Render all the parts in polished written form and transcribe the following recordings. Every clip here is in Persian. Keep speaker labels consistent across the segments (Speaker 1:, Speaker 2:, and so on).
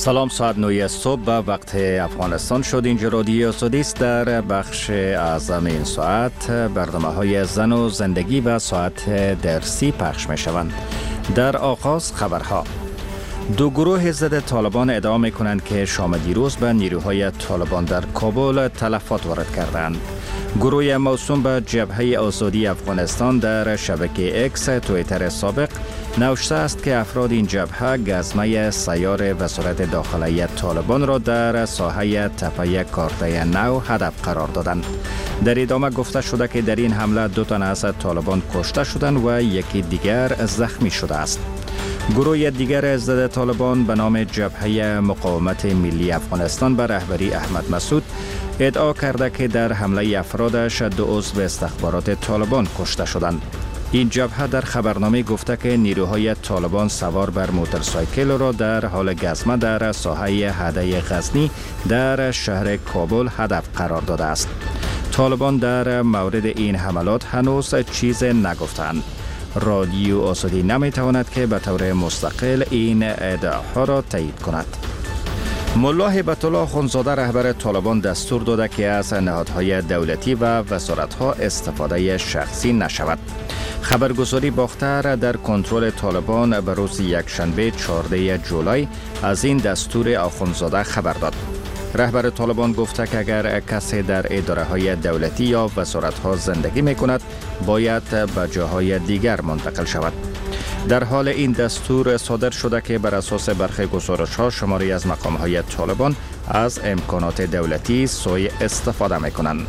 Speaker 1: سلام، ساعت 9 صبح به وقت افغانستان شد. اینجا رادیو آزادی است. در بخش اعظم این ساعت برنامه های زن و زندگی و ساعت درسی پخش می شوند. در آغاز خبرها. دو گروه ضد طالبان ادعا می کنند که شام دیروز به نیروهای طالبان در کابل تلفات وارد کردند. گروه موسوم به جبهه آزادی افغانستان در شبکه اکس توییتر سابق نوشته است که افراد این جبهه گزمه سیار وزارت داخلیه طالبان را در ساحه تپه کارته نو هدف قرار دادند. در ادامه گفته شده که در این حمله 2 تن از طالبان کشته شدند و یکی دیگر زخمی شده است. گروه دیگر ضد طالبان به نام جبهه مقاومت ملی افغانستان به رهبری احمد مسعود ادعا کرده که در حمله افرادش 2 عضو استخبارات طالبان کشته شدند. این جبهه در خبرنامه گفته که نیروهای طالبان سوار بر موتورسایکل را در حال گزمه در ساحه حده غزنی در شهر کابل هدف قرار داده است. طالبان در مورد این حملات هنوز چیز نگفتند. رادیو آزادی نمیتواند که به طور مستقل این ادعاها را تایید کند. ملا هیبت الله اخندزاده رهبر طالبان دستور داده که از نهادهای دولتی و وزارتها استفاده شخصی نشود. خبرگزاری باختر در کنترل طالبان به روز یکشنبه 14 جولای از این دستور اخندزاده خبر داد. رهبر طالبان گفته که اگر کسی در اداره های دولتی یا وزارت ها زندگی می کند باید به جاهای دیگر منتقل شود. در حال این دستور صادر شده که بر اساس برخی گزارش ها شماری از مقام های طالبان از امکانات دولتی سوء استفاده می کنند.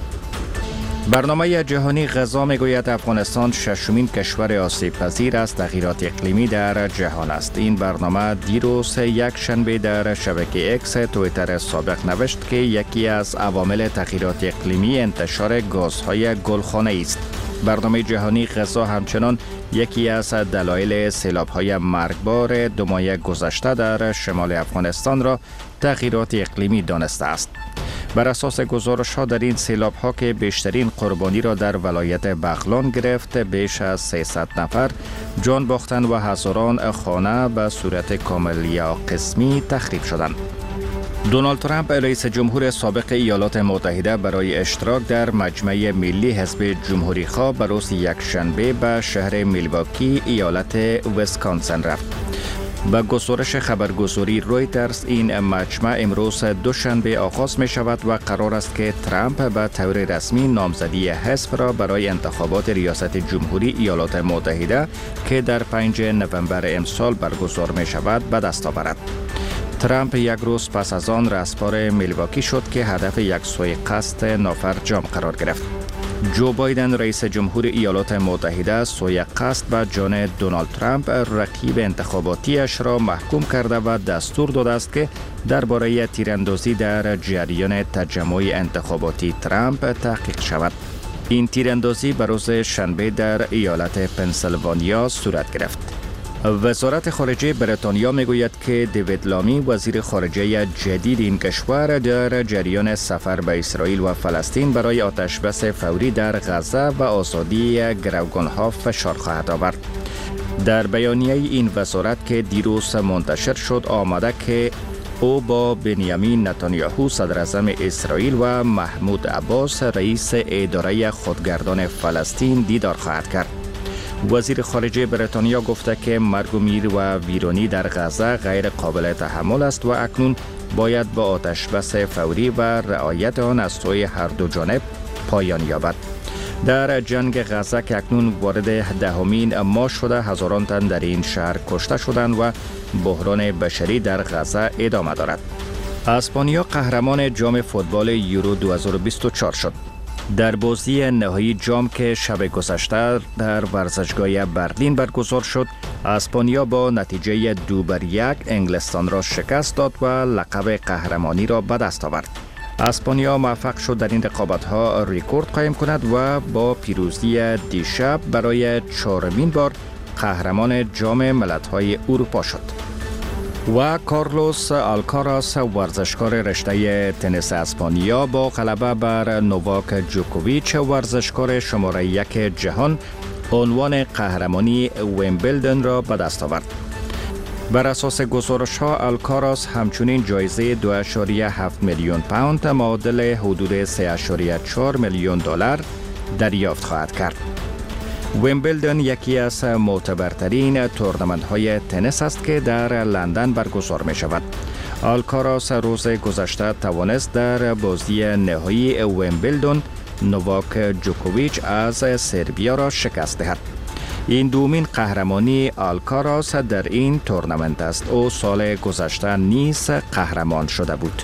Speaker 1: برنامه جهانی غذا میگوید افغانستان 6مین کشور آسیب پذیر از تغییرات اقلیمی در جهان است. این برنامه دیروز یکشنبه در شبکه اکس توییتر سابق نوشت که یکی از عوامل تغییرات اقلیمی انتشار گازهای گلخانه‌ای است. برنامه جهانی غذا همچنان یکی از دلایل سیلاب‌های مرگبار 2 ماه گذشته در شمال افغانستان را تغییرات اقلیمی دانسته است. بر اساس گزارش‌ها در این سیلاب‌ها که بیشترین قربانی را در ولایت بغلان گرفت، بیش از 300 نفر جان باختند و هزاران خانه به صورت کامل یا قسمی تخریب شدند. دونالد ترامپ رئیس جمهور سابق ایالات متحده برای اشتراک در مجمع ملی حزب جمهوری‌خواه به روز یکشنبه به شهر میلواکی ایالت ویسکانسن رفت. با گزارش خبرگزاری رویترز این مجمع امروز دوشنبه آغاز می شود و قرار است که ترامپ به طور رسمی نامزدی حزب را برای انتخابات ریاست جمهوری ایالات متحده که در 5 نوامبر امسال برگزار می شود به دست آورد. ترامپ یک روز پس از آن رهسپار میلواکی شد که هدف یک سوء قصد نافرجام قرار گرفت. جو بایدن رئیس جمهور ایالات متحده سوء قصد به جان دونالد ترامپ رقیب انتخاباتیش را محکوم کرده و دستور داده است که درباره تیراندازی در جریان تجمع انتخاباتی ترامپ تحقیق شود. این تیراندازی به روز شنبه در ایالت پنسیلوانیا صورت گرفت. وزارت خارجه بریتانیا میگوید که دیوید لامی وزیر خارجه جدید این کشور در جریان سفر به اسرائیل و فلسطین برای آتشبس فوری در غزه و آزادی گروگانها فشار خواهد آورد. در بیانیه این وزارت که دیروز منتشر شد آمده که او با بنیامین نتانیاهو صدر اعظم اسرائیل و محمود عباس رئیس اداره خودگردان فلسطین دیدار خواهد کرد. وزیر خارجه بریتانیا گفته که مرگ و میر و ویرانی در غزه غیر قابل تحمل است و اکنون باید با آتشبس فوری و رعایت آن از سوی هر دو جانب پایان یابد. در جنگ غزه که اکنون وارد 10مین ماه شده، هزاران تن در این شهر کشته شدند و بحران بشری در غزه ادامه دارد. اسپانیا قهرمان جام فوتبال یورو 2024 شد. در بازی نهایی جام که شب گذشته در ورزشگاه برلین برگزار شد، اسپانیا با نتیجه 2-1 انگلستان را شکست داد و لقب قهرمانی را به دست آورد. اسپانیا موفق شد در این رقابت‌ها رکورد قائم کند و با پیروزی دیشب برای 4مین بار قهرمان جام ملت‌های اروپا شد. و کارلوس آلکاراس ورزشکار رشته تنیس اسپانیا با غلبه بر نوواک جوکوویچ ورزشکار شماره 1 جهان عنوان قهرمانی ویمبلدن را به دست آورد. بر اساس گزارش ها الکاراس همچنین جایزه 2.7 میلیون پوند معادل حدود 3.4 میلیون دلار دریافت خواهد کرد. ویمبلدن یکی از معتبرترین تورنمنت های تنیس است که در لندن برگزار می شود. الکاراس روز گذشته توانست در بازی نهایی ویمبلدن نوواک جوکوویچ از سربیا را شکست دهد. این دومین قهرمانی الکاراس در این تورنمنت است. او سال گذشته نیز قهرمان شده بود.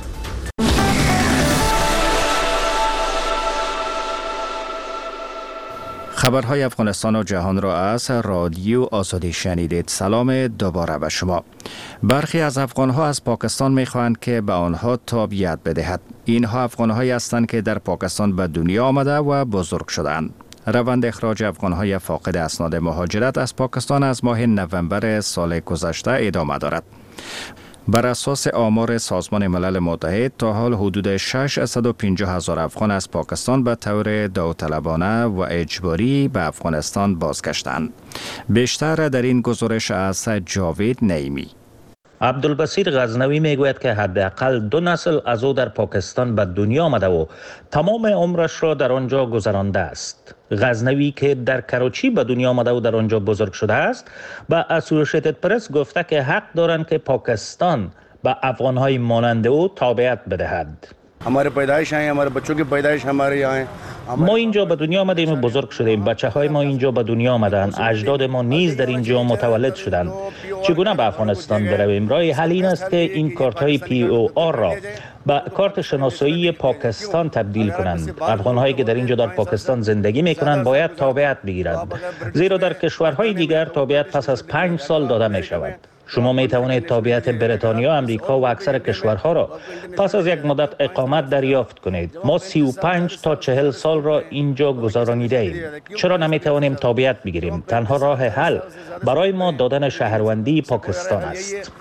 Speaker 1: خبرهای افغانستان و جهان را از رادیو آزادی شنیدید. سلام دوباره به شما. برخی از افغانها از پاکستان می‌خواهند که به آنها تابعیت بدهد. اینها افغانهایی هستند که در پاکستان به دنیا آمده و بزرگ شدند. روند اخراج افغانهای فاقد اسناد مهاجرت از پاکستان از ماه نوامبر سال گذشته ادامه دارد. بر اساس آمار سازمان ملل متحد تا حال حدود 650,000 افغان از پاکستان به طور داوطلبانه و اجباری به افغانستان بازگشتند. بیشتر در این گزارش از جاوید نعیمی.
Speaker 2: عبدالبصیر غزنوی میگوید که حداقل 2 نسل از او در پاکستان به دنیا آمده و تمام عمرش را در آنجا گذرانده است. غزنوی که در کراچی به دنیا آمده و در آنجا بزرگ شده است، به اسوسییتد پرس گفته که حق دارند که پاکستان به افغانهای مانند او تابعیت بدهد.
Speaker 3: हमारे पैदाइश हैं, हमारे बच्चों की पैदाइश हमारे यहाँ है.
Speaker 2: ما اینجا به دنیا آمدیم و بزرگ شدیم. بچه‌های ما اینجا به دنیا آمدند. اجداد ما نیز در اینجا متولد شدند. چگونه به افغانستان برویم؟ راه حل این است که این کارت‌های POR را به کارت شناسایی پاکستان تبدیل کنند. افغان‌هایی که در اینجا در پاکستان زندگی می‌کنند باید تابعیت بگیرند. زیرا در کشورهای دیگر تابعیت پس از 5 سال داده می‌شود. شما می توانید تابعیت بریتانیا، امریکا و اکثر کشورها را پس از یک مدت اقامت دریافت کنید. ما 35 تا 40 سال را اینجا گذرانیده ایم. چرا نمی توانیم تابعیت بگیریم؟ تنها راه حل برای ما دادن شهروندی پاکستان است.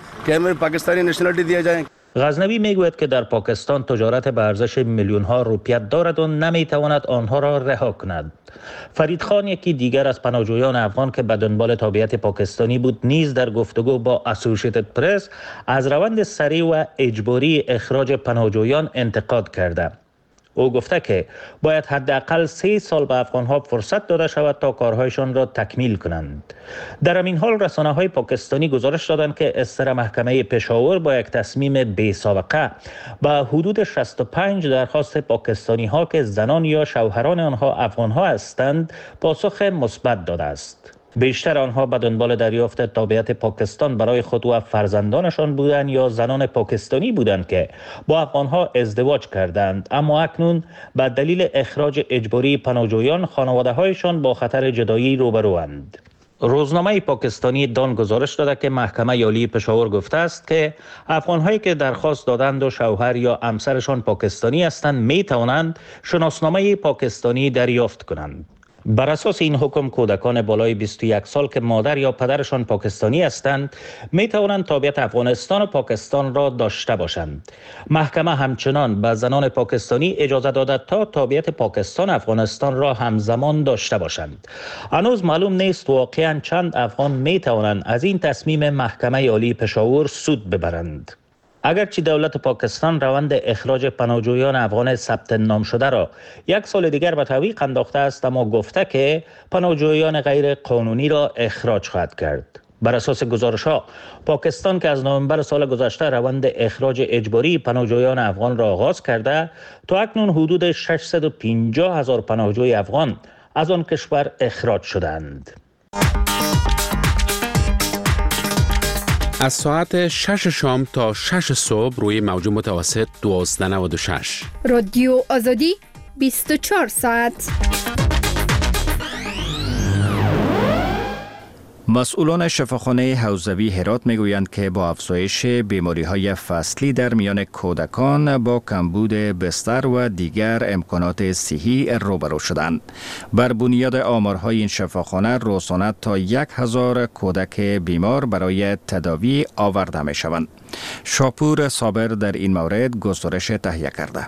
Speaker 2: غزنوی میگوید که در پاکستان تجارت به ارزش میلیون ها روپیه دارد و نمی تواند آنها را رها کند. فرید خان، یکی دیگر از پناهجویان افغان که به دنبال تابعیت پاکستانی بود، نیز در گفتگو با اسوسییتد پرس از روند سریع و اجباری اخراج پناهجویان انتقاد کرده. او گفته که باید حداقل 3 سال به افغانها فرصت داده شود تا کارهایشان را تکمیل کنند. در همین حال رسانه‌های پاکستانی گزارش دادند که اصدر محکمه پشاور با یک تصمیم بی سابقه به حدود 65 درخواست پاکستانی ها که زنان یا شوهران آنها افغانها هستند پاسخ مثبت داده است. بیشتر آنها به دنبال دریافت تابعیت پاکستان برای خود و فرزندانشان بودند یا زنان پاکستانی بودند که با افغانها ازدواج کردند، اما اکنون به دلیل اخراج اجباری پناهجویان خانواده‌هایشان با خطر جدایی روبروند. روزنامه پاکستانی دان گزارش داده که محکمه عالی پشاور گفته است که افغان‌هایی که درخواست دادند و شوهر یا همسرشان پاکستانی هستند می توانند شناسنامه پاکستانی دریافت کنند. بر اساس این حکم کودکان بالای 21 سال که مادر یا پدرشان پاکستانی هستند می توانند تابعیت افغانستان و پاکستان را داشته باشند. محکمه همچنان به زنان پاکستانی اجازه داده تا تابعیت پاکستان و افغانستان را همزمان داشته باشند. هنوز معلوم نیست واقعاً چند افغان می توانند از این تصمیم محکمه عالی پشاور سود ببرند. اگرچه دولت پاکستان روند اخراج پناهجویان افغان ثبت نام شده را 1 سال دیگر به تعویق انداخته است، اما گفته که پناهجویان غیر قانونی را اخراج خواهد کرد. بر اساس گزارش‌ها پاکستان که از نوامبر سال گذشته روند اخراج اجباری پناهجویان افغان را آغاز کرده، تا اکنون حدود 650,000 پناهجوی افغان از آن کشور اخراج شدند.
Speaker 4: از ساعت 6 شام تا 6 صبح روی موج متوسط 1296
Speaker 5: رادیو آزادی 24 ساعت.
Speaker 1: مسئولان شفاخانه حوزوی هرات میگویند که با افزایش بیماری‌های فصلی در میان کودکان با کمبود بستر و دیگر امکانات صحی روبرو شدند. بر بنیاد آمارهای این شفاخانه روزانه تا 1000 کودک بیمار برای تداوی آورده می‌شوند. شاپور صابر در این مورد گزارش تهیه کرده.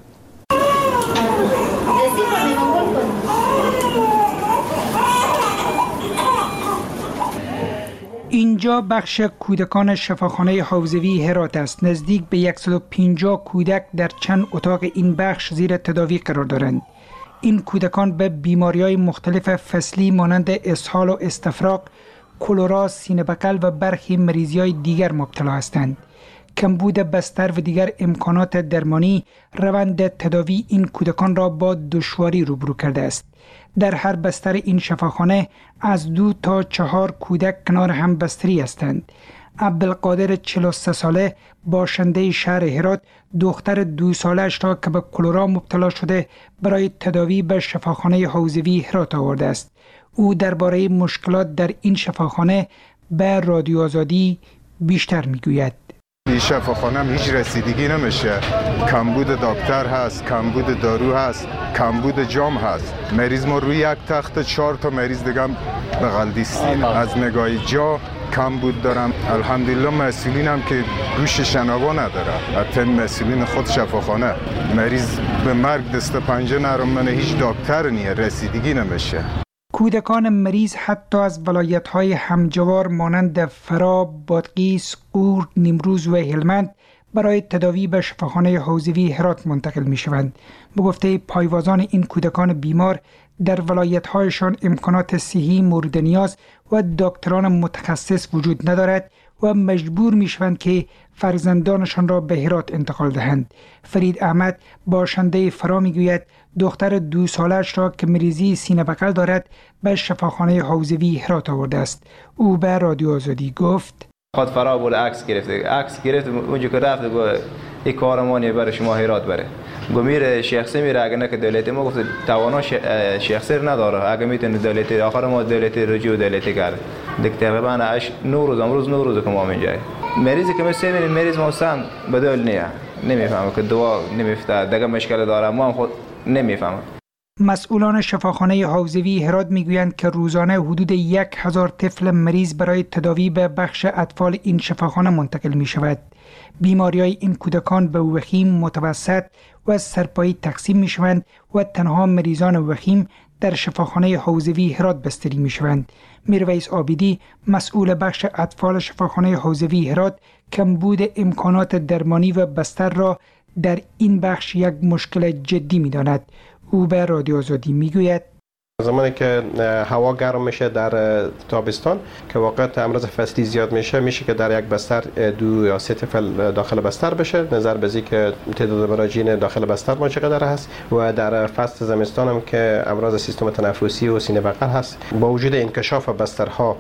Speaker 6: اینجا بخش کودکان شفاخانه حوزوی هرات است. نزدیک به 150 کودک در چند اتاق این بخش زیر تداوی قرار دارند. این کودکان به بیماری‌های مختلف فصلی مانند اسهال و استفراغ، کلرا، سینه بغل و برخی مریضی‌های دیگر مبتلا هستند. کمبود بستر و دیگر امکانات درمانی روند تداوی این کودکان را با دشواری روبرو کرده است. در هر بستر این شفاخانه از 2 تا 4 کودک کنار هم بستری هستند. عبدالقادر 43 ساله باشنده شهر هرات دختر 2 سالش را که به کلرا مبتلا شده برای تداوی به شفاخانه حوزوی هرات آورده است. او درباره مشکلات در این شفاخانه به رادیو آزادی بیشتر میگوید.
Speaker 7: این شفاخانه هم هیچ رسیدگی نمیشه. کمبود دکتر هست، کمبود دارو هست، کمبود جام هست. مریض ما روی یک تخت 4 تا مریض دیگه بغل دیستیم. از نگاه جا کمبود دارم. الحمدلله مسئولین هم که گوش شنوا نداره. حتی مسئولین خود شفاخانه مریض به مرگ دست پنجه نرمانه هیچ دکتر نیه، رسیدگی نمیشه.
Speaker 6: کودکان مریض حتی از ولایت‌های همجوار مانند فراب، بادغیس، غور، نیمروز و هلمند برای تداوی به شفاخانه حوزوی هرات منتقل می‌شوند. به گفته پایوازان این کودکان بیمار در ولایت‌هایشان امکانات صحی مورد نیاز و دکتران متخصص وجود ندارد و مجبور می‌شوند که فرزندانشان را به هرات انتقال دهند. فرید احمد باشنده فرا میگوید دختر 2 سالش را که مریضی سینه بغل دارد به شفاخانه حوزوی هرات آورده است. او به رادیو آزادی گفت
Speaker 8: خود فرا بود عکس گرفت اونجا که رفت گفت این کارمانی برای شما هرات بره. گفت میره شیخ میره اگه نه که دولتی. ما گفت توانا شیخ نداره، اگه میتونه دولتی آخر ما دولتی رجوع دولتی کرد. دیگه تقریبا 9 روز امروز 9 روز که ما اینجایی. مریضی که مثل این مریض ما سم بدل نیه، نمیفهمه که دوا نمیفته، دیگه مشکل داره، ما هم خود نمیفهمه.
Speaker 6: مسئولان شفاخانه حوزوی هرات میگویند که روزانه حدود 1000 طفل مریض برای تداوی به بخش اطفال این شفاخانه منتقل می شود. بیماری‌های این کودکان به وخیم، متوسط و سرپایی تقسیم می شوند و تنها مریضان وخیم در شفاخانه حوزوی هرات بستری می شوند. میرویس عابدی مسئول بخش اطفال شفاخانه حوزوی هرات کمبود امکانات درمانی و بستر را در این بخش یک مشکل جدی می داند. او به رادیو آزادی می گوید
Speaker 9: زمانی که هوا گرم میشه در تابستان که واقعا امراض فصلی زیاد میشه که در یک بستر 2 یا 3 طفل داخل بستر بشه. نظر به که تعداد مراجعین داخل بستر ما چقدر هست و در فصل زمستان هم که امراض سیستم تنفسی و سینه بغل هست. با وجود انکشاف بسترها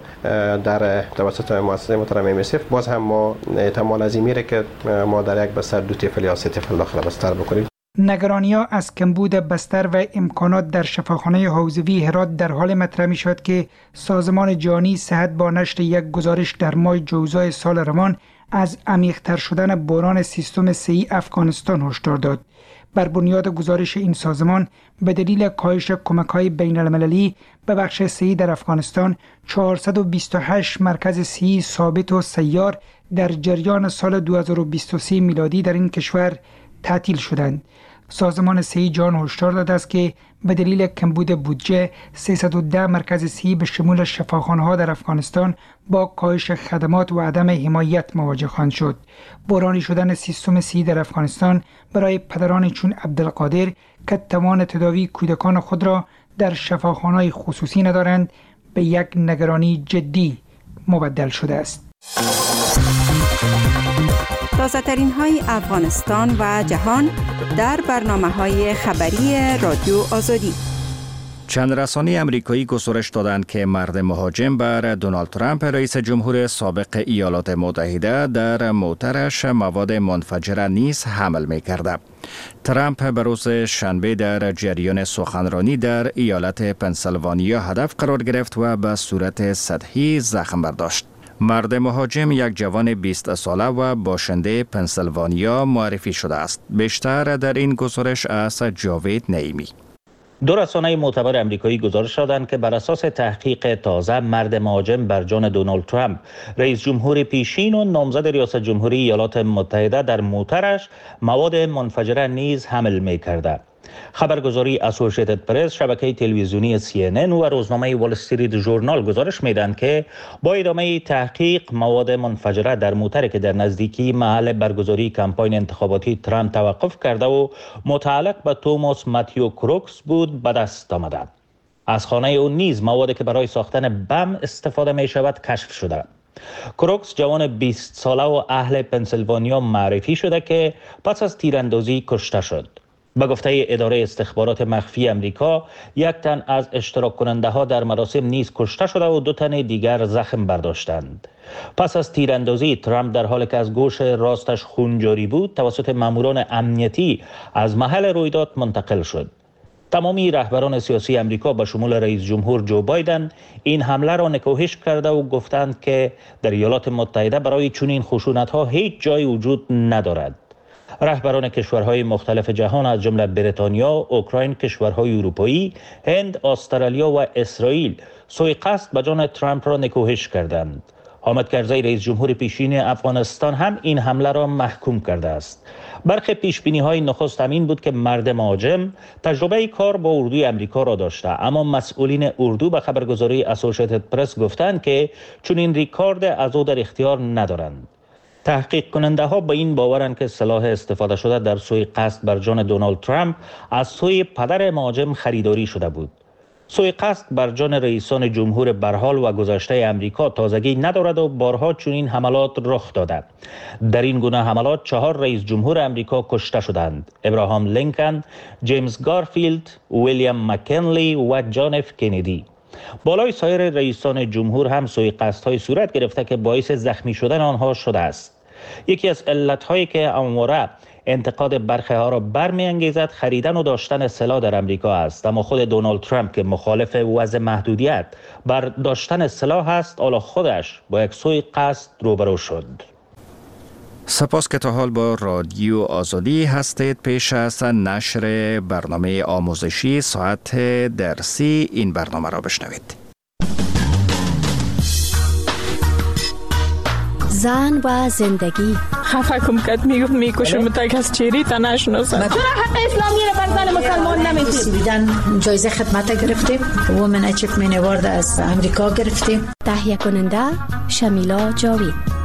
Speaker 9: در توسط مؤسسه محترم MSF باز هم ما احتمال از این میره که ما در یک بستر 2 طفل یا 3 طفل داخل بستر بکنیم.
Speaker 6: نگرانی‌ها از کمبود بستر و امکانات در شفاخانه حوزوی هرات در حال مطرح می شود که سازمان جهانی صحت با نشر یک گزارش در ماه جوزای سال روان از عمیق‌تر شدن بحران سیستم صحی افغانستان هشدار داد. بر بنیاد گزارش این سازمان به دلیل کاهش کمک‌های بین‌المللی به بخش صحی در افغانستان 428 مرکز صحی ثابت و سیار در جریان سال 2023 میلادی در این کشور تعطیل شدند. سازمان صحی جهان هشدار داده است که به دلیل کمبود بودجه 310 مرکز صحی به شمول شفاخانه‌ها در افغانستان با کاهش خدمات و عدم حمایت مواجه خواهند شد. بحرانی شدن سیستم صحی در افغانستان برای پدران چون عبدالقادر که توان تداوی کودکان خود را در شفاخانه‌های خصوصی ندارند به یک نگرانی جدی مبدل شده است.
Speaker 10: تازه‌ترین های افغانستان و جهان در برنامه‌های خبری رادیو آزادی.
Speaker 1: چند رسانه امریکایی گزارش دادند که مرد مهاجم بر دونالد ترامپ رئیس جمهور سابق ایالات متحده در موترش مواد منفجره نیز حمل می‌کرد. ترامپ به روز شنبه در جریان سخنرانی در ایالت پنسیلوانیا هدف قرار گرفت و به صورت سطحی زخم برداشت. مرد مهاجم یک جوان 20 ساله و باشنده پنسیلوانیا معرفی شده است. بیشتر در این گزارش از جاوید نعیمی.
Speaker 2: 2 رسانه معتبر امریکایی گزارش دادند که بر اساس تحقیق تازه مرد مهاجم بر جان دونالد ترامپ رئیس جمهور پیشین و نامزد ریاست جمهوری ایالات متحده در موترش مواد منفجره نیز حمل می کرده. خبرگزاری اسوسییتد پرس، شبکه تلویزیونی CNN و روزنامه وال استریت ژورنال گزارش میدن که با ادامه تحقیق مواد منفجره در موتری که در نزدیکی محل برگزاری کمپاین انتخاباتی ترامپ توقف کرده و متعلق به توماس ماتیو کروکس بود به دست آمده. از خانه او نیز موادی که برای ساختن بم استفاده می شود کشف شده. کروکس جوان 20 ساله و اهل پنسیلوانیا معرفی شده که پس از تیراندازی کشته شد. به گفته اداره استخبارات مخفی امریکا، یک تن از اشتراک کننده ها در مراسم نیز کشته شده و 2 تن دیگر زخم برداشتند. پس از تیراندازی، ترامپ در حالی که از گوش راستش خون جاری بود توسط ماموران امنیتی از محل رویداد منتقل شد. تمامی رهبران سیاسی امریکا به شمول رئیس جمهور جو بایدن این حمله را نکوهش کرده و گفتند که در ایالات متحده برای چنین خشونت‌ها هیچ جای وجود ندارد. رهبران کشورهای مختلف جهان از جمله بریتانیا، اوکراین، کشورهای اروپایی، هند، استرالیا و اسرائیل سوء قصد به جان ترامپ را نکوهش کردند. حامد کرزی رئیس جمهور پیشین افغانستان هم این حمله را محکوم کرده است. برخی پیشبینی‌های نخست همین بود که مرد مهاجم تجربه کار با اردوی امریکا را داشته، اما مسئولین اردو به خبرگزاری اسوسییتد پرس گفتند که چنین ریکارد از او در اختیار ندارند. تحقیق کننده ها به این باورند که سلاح استفاده شده در سوء قصد بر جان دونالد ترامپ از سوی پدر مهاجم خریداری شده بود. سوء قصد بر جان رئیسان جمهور برحال و گذشته امریکا تازگی ندارد و بارها چنین حملات رخ داده. در این گونه حملات 4 رئیس جمهور امریکا کشته شدند: ابراهام لینکن، جیمز گارفیلد، ویلیام مککنلی و جان اف کندی. بالای سایر رئیسان جمهور هم سوء قصدهای صورت گرفته که باعث زخمی شدن آنها شده است. یکی از علتهایی که همواره انتقاد برخی ها را برمی‌انگیزد خریدن و داشتن سلاح در امریکا است، اما خود دونالد ترامپ که مخالف وضع محدودیت بر داشتن سلاح است، حالا خودش با یک سوء قصد روبرو شد.
Speaker 1: سپاس که تا حال با رادیو آزادی هستید. پیش از نشر برنامه آموزشی ساعت درسی این برنامه را بشنوید.
Speaker 11: زن و زندگی.
Speaker 12: خفه کم کد میکشم تا کس چیری تا نشناسم.
Speaker 13: چرا حق اسلامی را بر زن مسلمان نمیدید؟
Speaker 14: جایزه خدمت گرفتیم. وومن اچیومنت اوارد از امریکا گرفتیم.
Speaker 11: تهیه کننده شمیلا جاوید.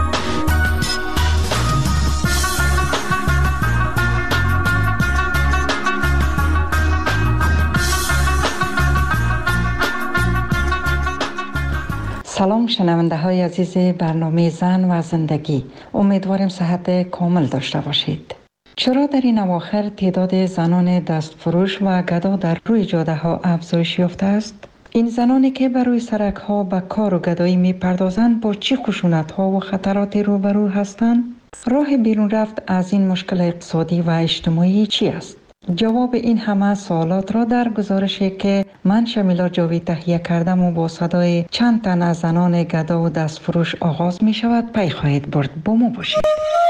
Speaker 15: سلام شنونده های عزیز برنامه زن و زندگی، امیدوارم صحت کامل داشته باشید. چرا در این اواخر تعداد زنان دستفروش و گدا در روی جاده ها افزایش یافته است؟ این زنانی که بر روی سرک ها به کار و گدایی می پردازند با چه خشونت ها و خطراتی روبرو هستند؟ راه بیرون رفت از این مشکل اقتصادی و اجتماعی چی است؟ جواب این همه سوالات را در گزارشی که من شمیلا جاوید تهیه کردم و با صدای چند تن از زنان گدا و دستفروش آغاز می شود پی خواهید برد. با ما باشید.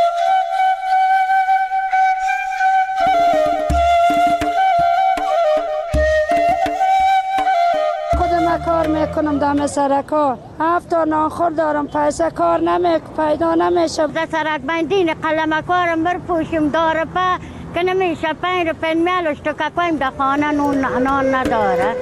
Speaker 16: خودم کار میکنم دم سرکا، 7 تا ناخور دارم، پیسه کار پیدا نمیشه.
Speaker 17: در سرک بندین قلم کارم برپوشم داره که نمیشه 5 روپیه میلش تو که کنیم در خانه نان نداره.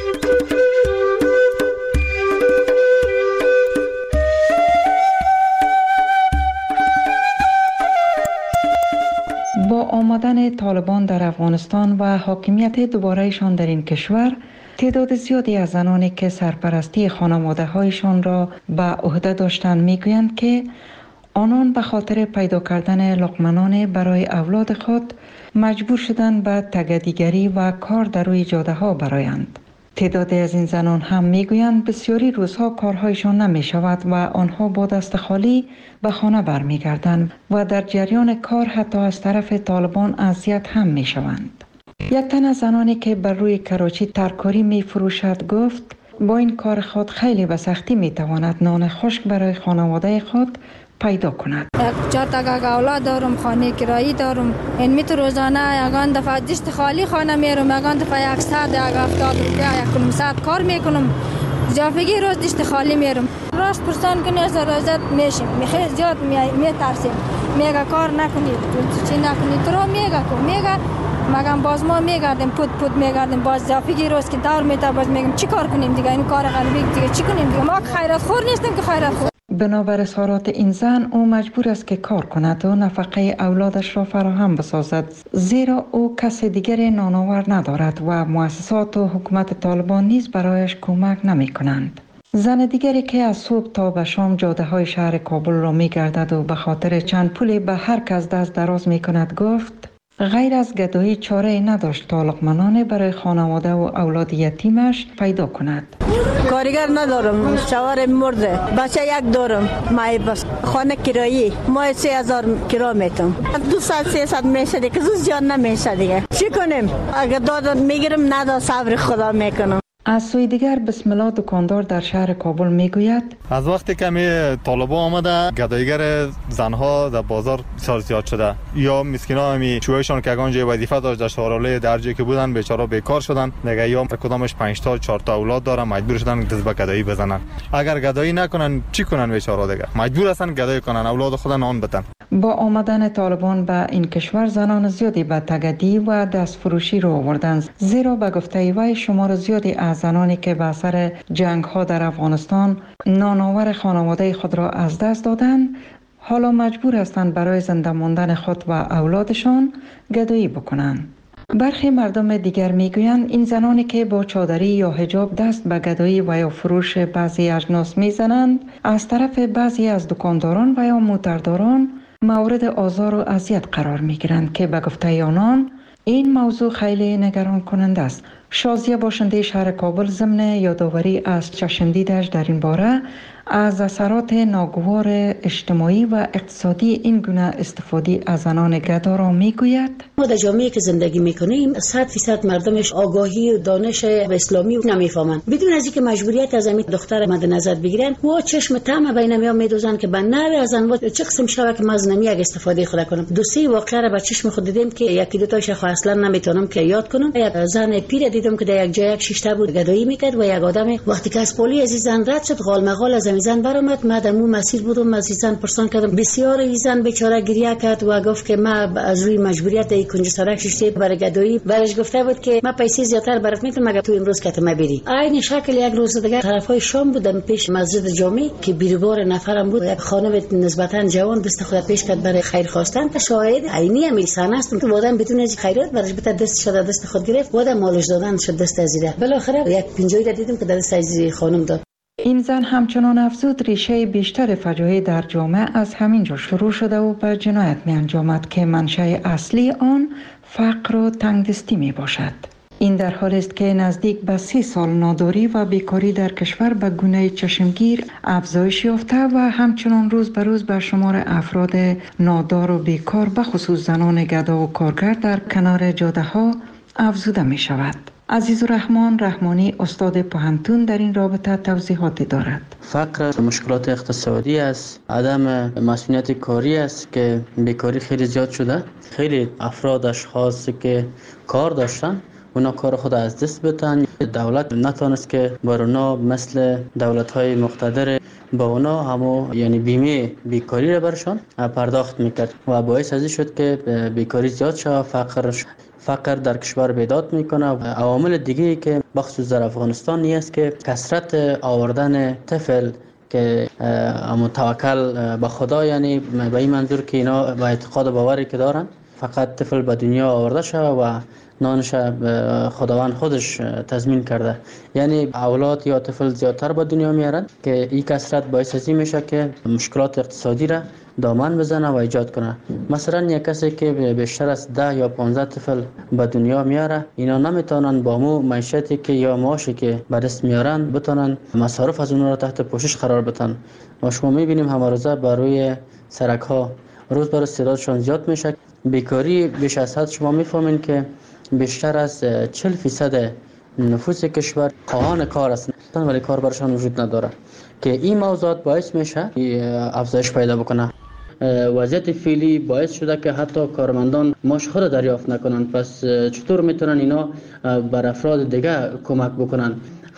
Speaker 15: با آمدن طالبان در افغانستان و حاکمیت دوبارهشان در این کشور، تعداد زیادی از زنانی که سرپرستی خانواده هایشان را به عهده داشتند میگویند که آنان به خاطر پیدا کردن لقمه‌نان برای اولاد خود مجبور شدند به تگدیگری و کار در روی جاده ها برآیند. تعدادی از این زنان هم میگویند بسیاری روزها کارهایشان نمی شود و آنها با دست خالی به خانه برمیگردند و در جریان کار حتی از طرف طالبان اذیت هم می شوند. یک تن از زنانی که بر روی کراچی ترکاری می فروشد گفت با این کار خود خیلی به سختی می تواند نان خشک برای خانواده خود پیدا کند.
Speaker 16: 4 تا اولاد دارم، خانه کرایی دارم. این می تو روزانه یگان دفعه دست خالی خانه میرم، یگان دفعه 100 70 روپیه 100 کار میکنم. جافگی روز دست خالی میرم. راست پرسان کنی از روزت میشیم، میخوای زیاد میترسیم. میگه کار نکنید، چی نکنید، تو میگه مگم باز ما میگردیم پود میگردیم باز جافگی روز که دور میتا باز میگم چی کار کنیم دیگه این کار غریبی دیگه چی کنیم دیگه ما خیرات خور نیستیم که خیرات خور.
Speaker 15: بنابر اظهارات این زن او مجبور است که کار کند و نفقه اولادش را فراهم بسازد زیرا او کس دیگری نانآور ندارد و مؤسسات و حکومت طالبان نیز برایش کمک نمی کنند. زن دیگری که از صبح تا به شام جاده های شهر کابل را می گردد و به خاطر چند پولی به هر کس دست دراز می کند گفت غیر از گدایی چاره نداشت تا لقمه‌نانی برای خانواده و اولاد یتیمش پیدا کند.
Speaker 18: کارگر ندارم، شوهر مرده، بچه یک دارم، مای بس خانه کرایی ماه 3000 کرا میتم. 200-300 میشه دیگه، زود زیاد نمیشه دیگه. چی کنیم؟ اگه دادن میگیرم ندا صبر خدا میکنم.
Speaker 15: از سوی دیگر بسم الله دکاندار در شهر کابل میگوید
Speaker 19: از وقتی که طالبان آمده گدایگر زنها در بازار بسیار زیاد شده یا مسکینا همی چوهشان که اگان جای وظیفه داشت در شهرالای درجه که بودن بیچاره بیکار شدن دیگه یا کدامش 5 تا 4 تا اولاد دارن مجبور شدن دست به گدایی بزنن. اگر گدایی نکنن چی کنن بیچاره دیگه مجبور هستن گدایی کنن اولاد خود نان بدن.
Speaker 15: با آمدن طالبان به این کشور زنان زیادی به تگدی و دست فروشی رو آوردند زیرا به گفته وی شمار زیادی از زنانی که به اثر جنگ ها در افغانستان نانآور خانواده خود را از دست دادند حالا مجبور هستند برای زنده ماندن خود و اولادشان گدایی بکنند. برخی مردم دیگر میگویند این زنانی که با چادری یا حجاب دست به گدایی و یا فروش بعضی اجناس میزنند از طرف بعضی از دکانداران و یا موترداران مورد آزار و اذیت قرار میگیرند که به گفته آنان این موضوع خیلی نگران کننده است. شازیه باشنده شهر کابل ضمن یادآوری از چشم دیدش در این باره از اثرات ناگوار اجتماعی و اقتصادی این گونه استفاده از زنان گدا را میگوید
Speaker 14: ما در جامعه که زندگی میکنیم 100% مردمش آگاهی و دانش اسلامی نمیفهمند. بدون از اینکه مجبوریت از همین دختر مد نظر بگیرن و چشم طمع بین میام میدوزن که به نوی از انواع چه قسم شوه که از نمی یک استفاده خود کنم. دو سه واقعه را به چشم خود دیدم که یکی دو تاش اصلا نمیتونم که یاد کنم. یک زن پیر دیدم که در یک جای یک شش تا بود گدایی میکرد و یک آدم وقتی که از پلی از زن رد شد غال مغال از زن برآمد. ما در اون مسیر بودم از زن پرسان کردم بسیار زن بیچاره گریه کرد و گفت که ما از روی مجبوریت ای کنج سرک ششته برای گدایی برش گفته بود که ما پیسې زیاتر برات میتونم مگر تو امروز که ما بری. عین شکل یک روز دیگه طرفای شام بودم پیش مسجد جامع که بیروبار نفرم بود یک خانم نسبتا جوان دست خود پیش کرد برای خیر خواستن که شاهد عینی امیرسان است که آدم بدون از خیرات برش بده دست شده دست خود گرفت و آدم مالش دادن شد دست ازیره. بالاخره یک پنجوی دیدم که دست از خانم داد.
Speaker 15: این زن همچنان افزود ریشه بیشتر فجایع در جامعه از همین جا شروع شده و به جنایت می انجامد که منشأ اصلی آن فقر و تنگدستی می باشد. این در حالی است که نزدیک به 30 سال ناداری و بیکاری در کشور به گونه چشمگیر افزایش یافته و همچنان روز به روز به شمار افراد نادار و بیکار به خصوص زنان گدا و کارگر در کنار جاده ها افزوده می شود. عزیزالرحمن رحمانی استاد پوهنتون در این رابطه توضیحاتی دارد.
Speaker 20: فقر مشکلات اقتصادی است، عدم مسئولیت کاری است که بیکاری خیلی زیاد شده. خیلی افراد اشخاص که کار داشتن اونا کار خود از دست بدن. دولت نتونست که بر اونا مثل دولت‌های مقتدر با اونا همو یعنی بیمه بیکاری را برشان پرداخت میکرد و باعث ازی شد که بیکاری زیاد شد. فقر در کشور بیداد میکنه. عوامل دیگه که بخصوص در افغانستان نیست که کثرت آوردن طفل که متوکل به خدا، یعنی به این منظور که اینا با اعتقاد باوری که دارن فقط طفل به دنیا آورده شده و نانش خداوند خودش تضمین کرده، یعنی اولاد یا طفل زیادتر به دنیا میارن که این کثرت باعث ازی میشه که مشکلات اقتصادی را دامن بزنه و ایجاد کنه. مثلا یک کسی که بیشتر از 10 یا 15 طفل به دنیا میاره، اینا نمیتونن با مو معیشتی که یا معاشی که به دست میارن بتونن مصارف از اونها را تحت پوشش قرار بدن. ما شما میبینیم همه روزه بر روی سرک ها روز بر روز تعدادشان زیاد میشه. بیکاری بیش از حد شما میفهمین که بیشتر از 40% نفوس کشور خواهان کار هستند ولی کار برشان وجود نداره که این موضوعات باعث میشه افزایش پیدا بکنه. وضعیت فعلی باعث شده که حتی کارمندان معاش خود دریافت نکنند. پس چطور میتونن اینا بر افراد دیگه کمک بکنن؟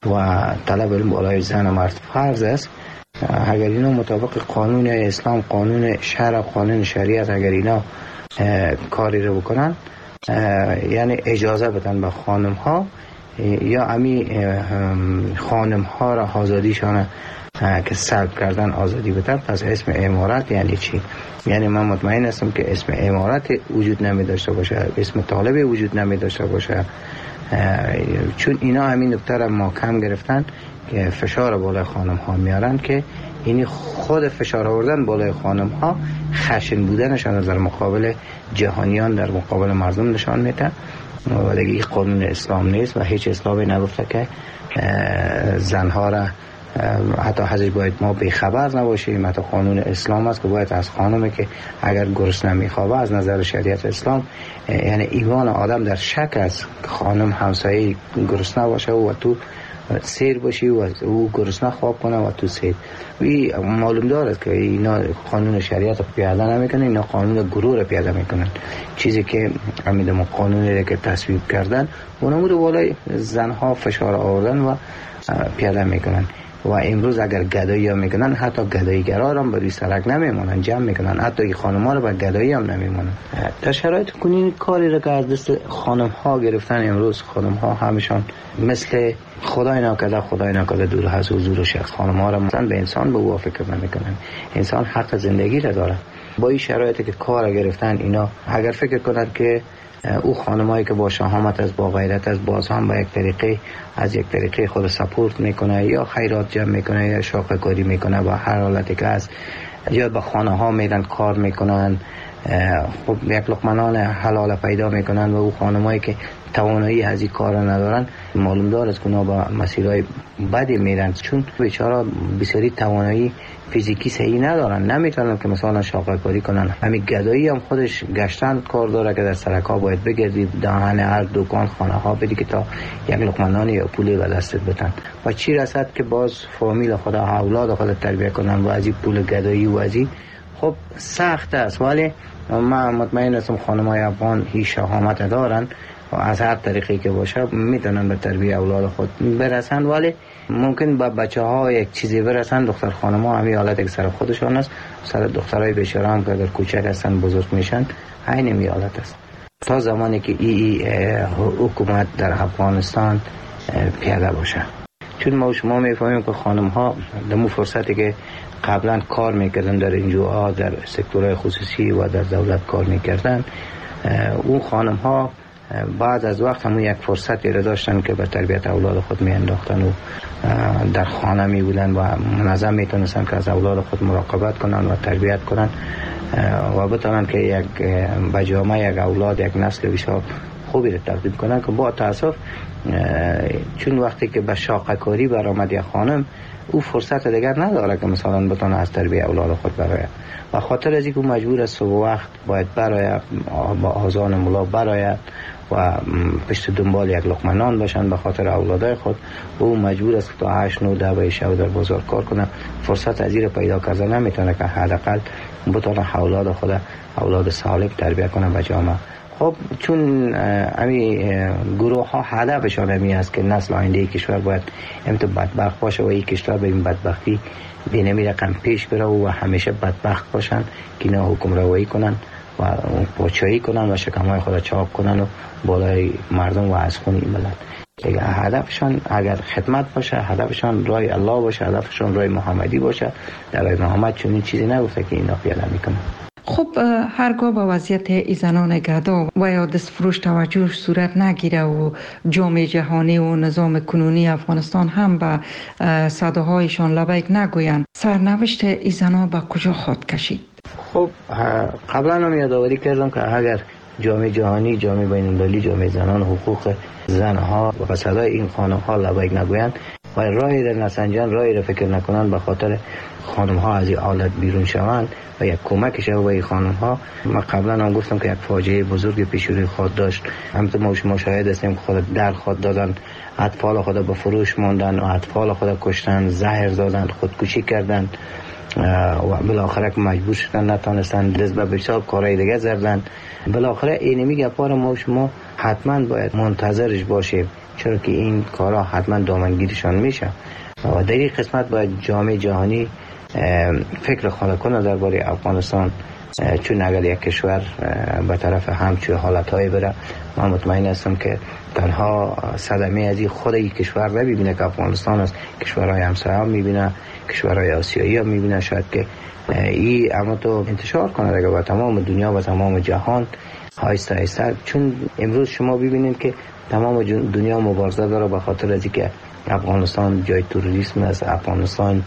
Speaker 21: و طلب علم بالای زن و مرد فرض است. اگر اینا مطابق قانون اسلام، قانون شرع، قانون شریعت اگر اینا کاری رو بکنن، یعنی اجازه بدن به خانم ها یا امی خانم ها را آزادیشان که سلب کردن آزادی بدن، پس اسم امارت یعنی چی؟ یعنی من مطمئن هستم که اسم امارت وجود نمی داشته باشه، اسم طالب وجود نمی داشته باشه، چون اینا همین نکته را محکم گرفتن که فشار بالای خانم ها میارن که اینی خود فشار آوردن بالای خانم ها خشن بودنشان در مقابل جهانیان، در مقابل مردم نشان میده و دیگه این قانون اسلام نیست و هیچ اسلامی نگفته که زنها را حتی ازش باید ما بیخبر نباشیم. حتی قانون اسلام است که باید از خانمی که اگر گرسنه میخوابه از نظر شریعت اسلام، یعنی ایمان آدم در شک است که خانم همسایه گرسنه باشه و تو سیر باشی و او گرسنه خواب کنه و تو سیر. وی معلوم دارد که اینا قانون شریعت رو پیاده نمیکنن، اینا قانون گروه رو پیاده میکنن. چیزی که امیدم قانونی که تصویب کردن اونمو رو بالای زنها فشار آوردن و پیاده میکنن. و امروز اگر گدایی ها میکنن، حتی گداییگرا هم بروی سرک نمیمونن، جمع میکنن، حتی این خانم ها رو به گدایی هم نمیمونن. در شرایط کنین کاری رو که از دست خانم ها گرفتن، امروز خانم ها همشان مثل خدای ناکرده دور از حضور شخص، خانم ها رو مثلا به انسان به او فکر نمیکنن. انسان حق زندگی را داره. با این شرایطی که کار گرفتن، اینا اگر فکر کنن که او خانمایی که با شهامت از با غیرت از باز هم با یک طریقه خود سپورت میکنه یا خیرات جمع میکنه یا شاقه کاری میکنه، با هر حالتی که از یا به خانه ها میرن کار میکنن، خب یک لقمه حلال پیدا میکنن و او خانمایی که توانایی از این کار ندارن، معلوم دارد که اونا با مسیرهای بدی میرن، چون بیچاره بسیاری توانایی فیزیکی صحیح ندارن، نمیتونن که مثلا شاقه کاری کنن. همین گدایی هم خودش گشتن کار داره که در سرکا باید بگردی دهن هر دکان خانه ها بدی که تا یک لقمه نان یا پولی به دستت بدن. و چی رسد که باز فامیل خود اولاد خود تربیت کنن و از این پول گدایی و از این خب سخت است. ولی من مطمئن هستم خانم‌های افغان هیچ شهامت دارن و از هر طریقی که باشه میتونن به تربیت اولاد خود برسن. ولی ممکن با بچه ها یک چیزی برسن، دختر خانم ها همین حالت که سر خودشان است، سر دخترای بیچاره هم که اگر کوچک هستن بزرگ میشن عین می حالت است. تا زمانی که حکومت در افغانستان پیاده باشه، چون ما شما میفهمیم که خانم ها دمو فرصتی که قبلا کار میکردن در NGO در سکتورهای خصوصی و در دولت کار میکردن، اون خانم ها بعد از وقت همون یک فرصتی را داشتن که به تربیت اولاد خود می انداختن و در خانه می بودن و منظم می تونستن که از اولاد خود مراقبت کنن و تربیت کنن و بتونن که یک بجامه یک اولاد یک نسل بسیار خوبی را تقدیم کنن. که با تاسف چون وقتی که به شاقه کاری برآمد یک خانم، او فرصت دیگر نداره که مثلا بتونه از تربیت اولاد خود برآید و خاطر از اینکه مجبور است صبح وقت باید برآید با آذان ملا برآید و پشت دنبال یک لقمه نان باشن به خاطر اولادای خود، و او مجبور است تا 8 9 10 شب در بازار کار کنه. فرصت از این پیدا کردن نمیتونه که حداقل بتونه اولاد خود اولاد سالم تربیت کنه به جامعه. خب چون امی گروه ها هدفشان همی است که نسل آینده کشور باید امتو بدبخت باشه و این کشور به این بدبختی بینمی رقم پیش بره و همیشه بدبخت باشن که اینا حکم روایی کنن و پاچایی کنن و شکمهای خود چاپ کنن و بالای مردم و از خون این بلند. هدفشان اگر خدمت باشه، هدفشان رای الله باشه، هدفشان رای محمدی باشه، در رای محمد چون این چیزی نگفته که اینا پیاده میکنن.
Speaker 15: خب هرگاه با وضعیت ای زنان گدا و یا دستفروش توجه صورت نگیره و جامعه جهانی و نظام کنونی افغانستان هم به صداهایشان لبیک نگویند، سرنوشت ای زنان به کجا خواهد کشید؟
Speaker 21: خب قبلا هم یادآوری کردم که اگر جامعه جهانی، جامعه بین‌المللی، جامعه زنان، حقوق زنها و صدای این خانم‌ها لبیک نگویند و راهی را نسنجان، راهی را فکر نکنند به خاطر خانم‌ها از این حالت بیرون شوند و یک کمک شود به این خانم‌ها. ما قبلا هم گفتم که یک فاجعه بزرگ پیش روی خود داشت. همینطور ما شما شاهد هستیم که خود در خود دادن، اطفال خود به فروش ماندن و اطفال خود کشتن، زهر دادن، خودکشی کردن و بالاخره که مجبور شدن نتونستن دست به بسیار کارهای دیگه زدن. بالاخره اینمی گپا ما شما حتما باید منتظرش باشیم چرا که این کارها حتما دامنگیرشان میشه و در این قسمت باید جامعه جهانی فکر خانه کنه درباره افغانستان، چون اگر یک کشور به طرف همچون حالتهای بره، من مطمئن هستم که تنها صدمه از خود این کشور نمیبینه که افغانستان است، کشورهای همسایه هم میبینه، کشورهای آسیایی هم میبینه، شاید که این اما تو انتشار کنه دیگه با تمام دنیا و تمام جهان آهسته آهسته. چون امروز شما ببینید که تمام دنیا مبارزه داره به خاطر از اینکه افغانستان جای تروریسم است، افغانستان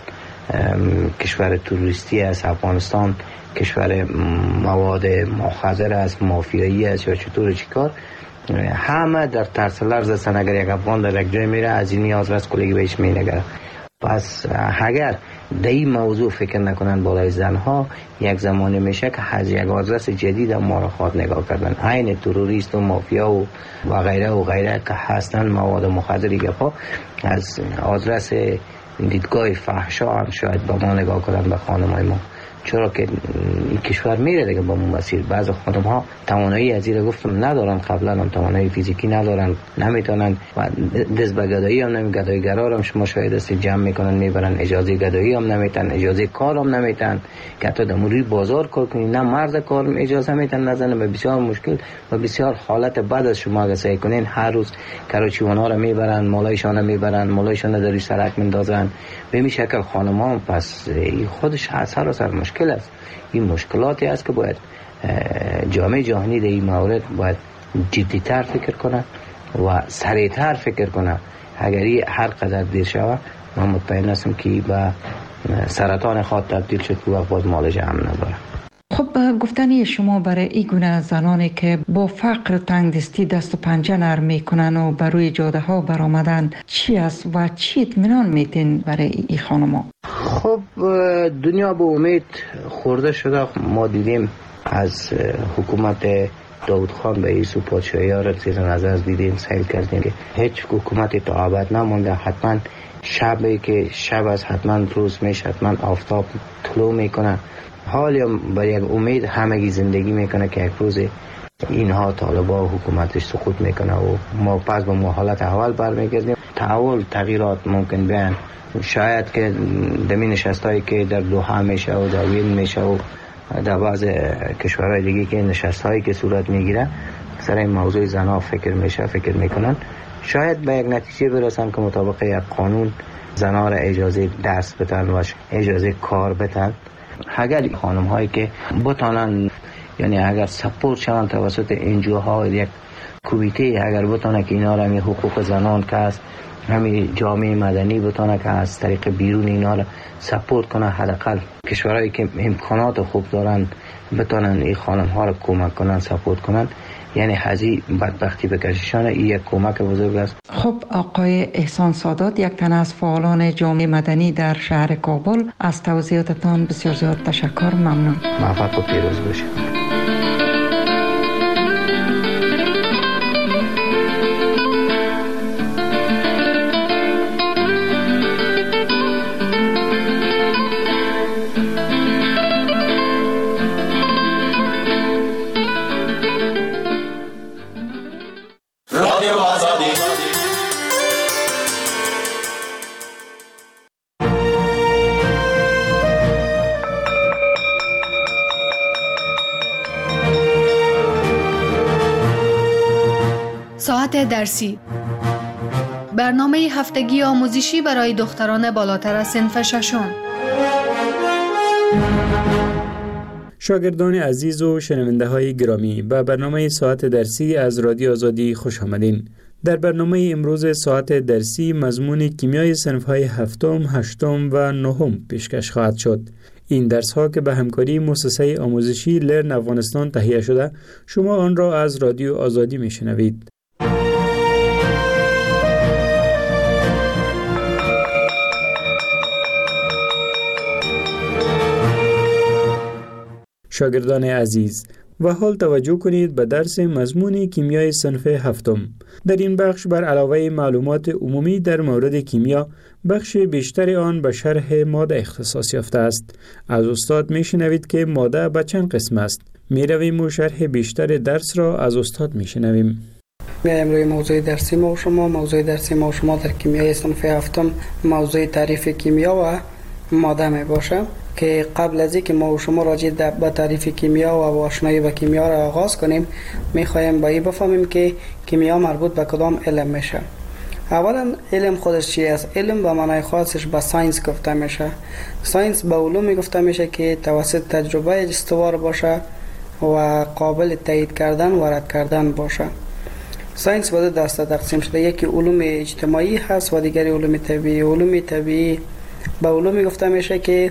Speaker 21: کشور تروریستی است، افغانستان کشور مواد مخدر است، مافیایی است یا چطور چیکار. همه در ترس لرز هستن اگر یک افغان در یک جای میره از این نیاز رست کلگی بهش مینگره. پس اگر در این موضوع فکر نکنن بالای زنها، یک زمانی میشه که از یک آدرس جدید ما را خواهد نگاه کردن، عین تروریست و مافیا و غیره که هستن مواد مخدری گپا، از آدرس دیدگاه فحشا هم شاید با ما نگاه کردن به خانمای ما. چرا که این کشور میره دیگه با اون مسیر. بعض خانم ها توانایی از این گفتم ندارن، قبلا هم توانایی فیزیکی ندارن، نمیتونن و دست به گدایی هم نمی، گدایگرا هم شما شاید است جمع میکنن میبرن، اجازه گدایی هم نمیتن، اجازه کار هم نمیتن که حتی در موری بازار کار کنی نه مرد کار اجازه میتن نزنه. به بسیار مشکل و بسیار حالت بد از شما اگه سعی کنین هر روز کراچیوانا رو میبرن، مالایشان رو میبرن، مالایشان در سرک میندازن به این شکل خانمان. پس خودش سر مشکل است. این مشکلاتی است که باید جامعه جهانی در این مورد باید جدی‌تر فکر کنه و سریع‌تر فکر کنه. اگر هر قدر دیر شود من مطمئن هستم که به سرطان خود تبدیل شد که وقت باز مالش هم نداره.
Speaker 15: خب گفتنی شما برای این گونه زنانی که با فقر تنگدستی دست و پنجه نرم میکنن و بر روی جاده ها برآمدن چی است و چی اطمینان میتین برای این خانما؟
Speaker 21: خب دنیا به امید خورده شده. ما دیدیم از حکومت داود خان به ایسو پادشاهی ها را زیر نظر دیدیم، سیل کردیم که هیچ حکومتی تا ابد نمونده. حتما شبی که شب از حتما روز میشه، حتما آفتاب طلوع میکنه. حالی با یک امید همگی زندگی میکنه که یک روز اینها طالبا و حکومتش سقوط میکنه و ما پس به حالت اول برمیگردیم. تحول تغییرات ممکن بیان، شاید که دمی نشستایی که در دوحه میشه و در وین میشه و در بعض کشورهای دیگه که نشستایی که صورت میگیره سر این موضوع زنها فکر میکنن، شاید به یک نتیجه برسن که مطابق یک قانون زنها را اجازه درس بدن و اجازه کار بدن. اگر خانم هایی که بتانن، یعنی اگر سپورت شوند توسط انجوها، یک کمیته اگر بتانه که اینا را حقوق زنان که است، همین جامعه مدنی بتانه که از طریق بیرون اینا را سپورت کنه، حداقل کشورهایی که امکانات خوب دارن بتانن این خانم ها را کمک کنن، سپورت کنن، یعنی هزی بدبختی بکششانه. این یک کمک بزرگ است.
Speaker 15: خب آقای احسان سادات، یک تن از فعالان جامعه مدنی در شهر کابل، از توضیحاتتان بسیار زیاد تشکر. ممنون.
Speaker 21: موفق و پیروز باشید.
Speaker 5: ساعت درسی، برنامه هفتگی آموزشی برای دختران بالاتر از صنف ششم.
Speaker 3: شاگردان عزیز و شنونده های گرامی، به برنامه ساعت درسی از رادیو آزادی خوش آمدین. در برنامه امروز ساعت درسی مضمون کیمیای صنف های هفتم، هشتم و نهم پیشکش خواهد شد. این درس ها که به همکاری مؤسسه آموزشی لرن افغانستان تهیه شده، شما آن را از رادیو آزادی می شنوید. شاگردان عزیز، و حال توجه کنید به درس مضمون کیمیای صنف هفتم. در این بخش بر علاوه معلومات عمومی در مورد کیمیا، بخش بیشتر آن به شرح ماده اختصاص یافته است. از استاد میشنوید که ماده به چند قسم است. میرویم و شرح بیشتر درس را از استاد میشنویم.
Speaker 4: میایم روی موضوع درسی ما و شما. موضوع درسی ما و شما در کیمیای صنف هفتم موضوع تعریف کیمیا و ماده می باشه که قبل از اینکه ما و شما راجع به تعریف کیمیا و آشنایی با کیمیا را آغاز کنیم میخوایم با این بفهمیم که کیمیا مربوط به کدام علم میشه. اولا علم خودش چی است؟ علم به معنای خاصش به ساینس گفته میشه. ساینس به علومی گفته میشه که توسط تجربه استوار باشه و قابل تایید کردن و رد کردن باشه. ساینس به دو دسته تقسیم شده، یکی علوم اجتماعی هست و دیگری علوم طبیعی. علوم طبیعی به علومی گفته میشه که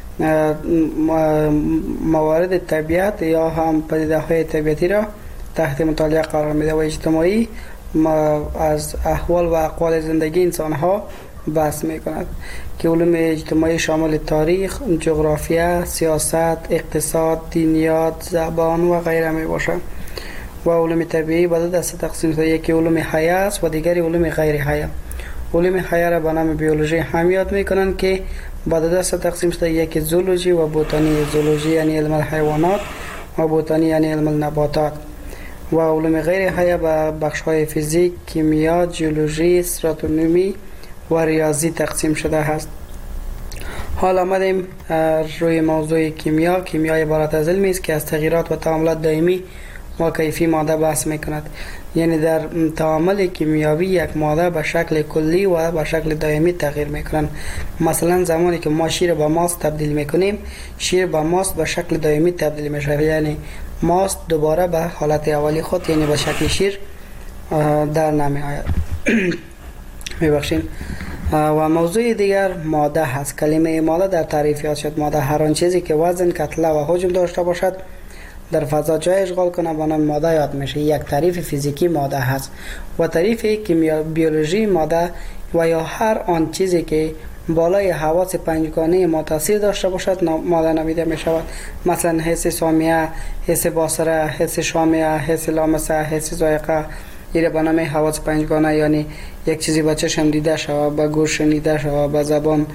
Speaker 4: موارد طبیعت یا هم پدیده های طبیعتی را تحت مطالعه قرار میده و اجتماعی از احوال و اقوال زندگی انسان ها بحث میکند که علوم اجتماعی شامل تاریخ، جغرافیا، سیاست، اقتصاد، دینیات، زبان و غیره می باشه. و علوم طبیعی به دو دسته تقسیم شده، یکی علوم حیه است و دیگری علوم غیر حیه. علوم حیه را به نام بیولوژی هم یاد میکنند که به دو دسته تقسیم شده، یکی زولوژی و بوتانی. زولوژی یعنی علم الحیوانات و بوتانی یعنی علم النباتات. و علوم غیر حیه به بخش‌های فیزیک، کیمیا، جیولوژی، استراتونومی و ریاضی تقسیم شده است. حال آمدیم روی موضوع کیمیا. کیمیا عبارت از علمی است که از تغییرات و تعاملات دائمی و کیفی ماده بحث میکند. یعنی در تعامل کیمیاوی یک ماده به شکل کلی و به شکل دائمی تغییر میکنند. مثلا زمانی که ما شیر به ماست تبدیل میکنیم، شیر به ماست به شکل دائمی تبدیل میشه، یعنی ماست دوباره به حالت اولی خود یعنی به شکل شیر در نمی آید. میبخشین. و موضوع دیگر ماده هست. کلمه ماده در تعریف یاد شد. ماده هر آن چیزی که وزن، کتله و حجم داشته باشد در فضا جای اشغال کنه به نام ماده یاد میشه. یک تعریف فیزیکی ماده هست. و تعریف بیولوژی ماده و یا هر آن چیزی که بالای حواس پنجگانه ما تاثیر داشته باشد ماده نامیده می شود. مثلا حس سامیه، حس باصره، حس شامه، حس لامسه، حس ذائقه. این به نام حواس پنجگانه، یعنی یک چیزی با چشم دیده شود، با گوش شنیده شود، با زبان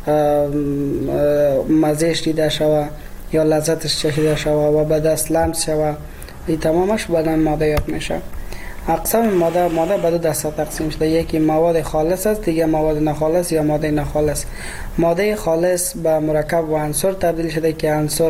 Speaker 4: مزهش دیده شود یا لذتش چشیده شود و به دست لمس شود. این تمامش به نام ماده یاد میشه. اقسام ماده به دو دسته تقسیم شده، یکی مواد خالص است، دیگه مواد ناخالص یا ماده ناخالص. ماده خالص به مرکب و عنصر تبدیل شده که عنصر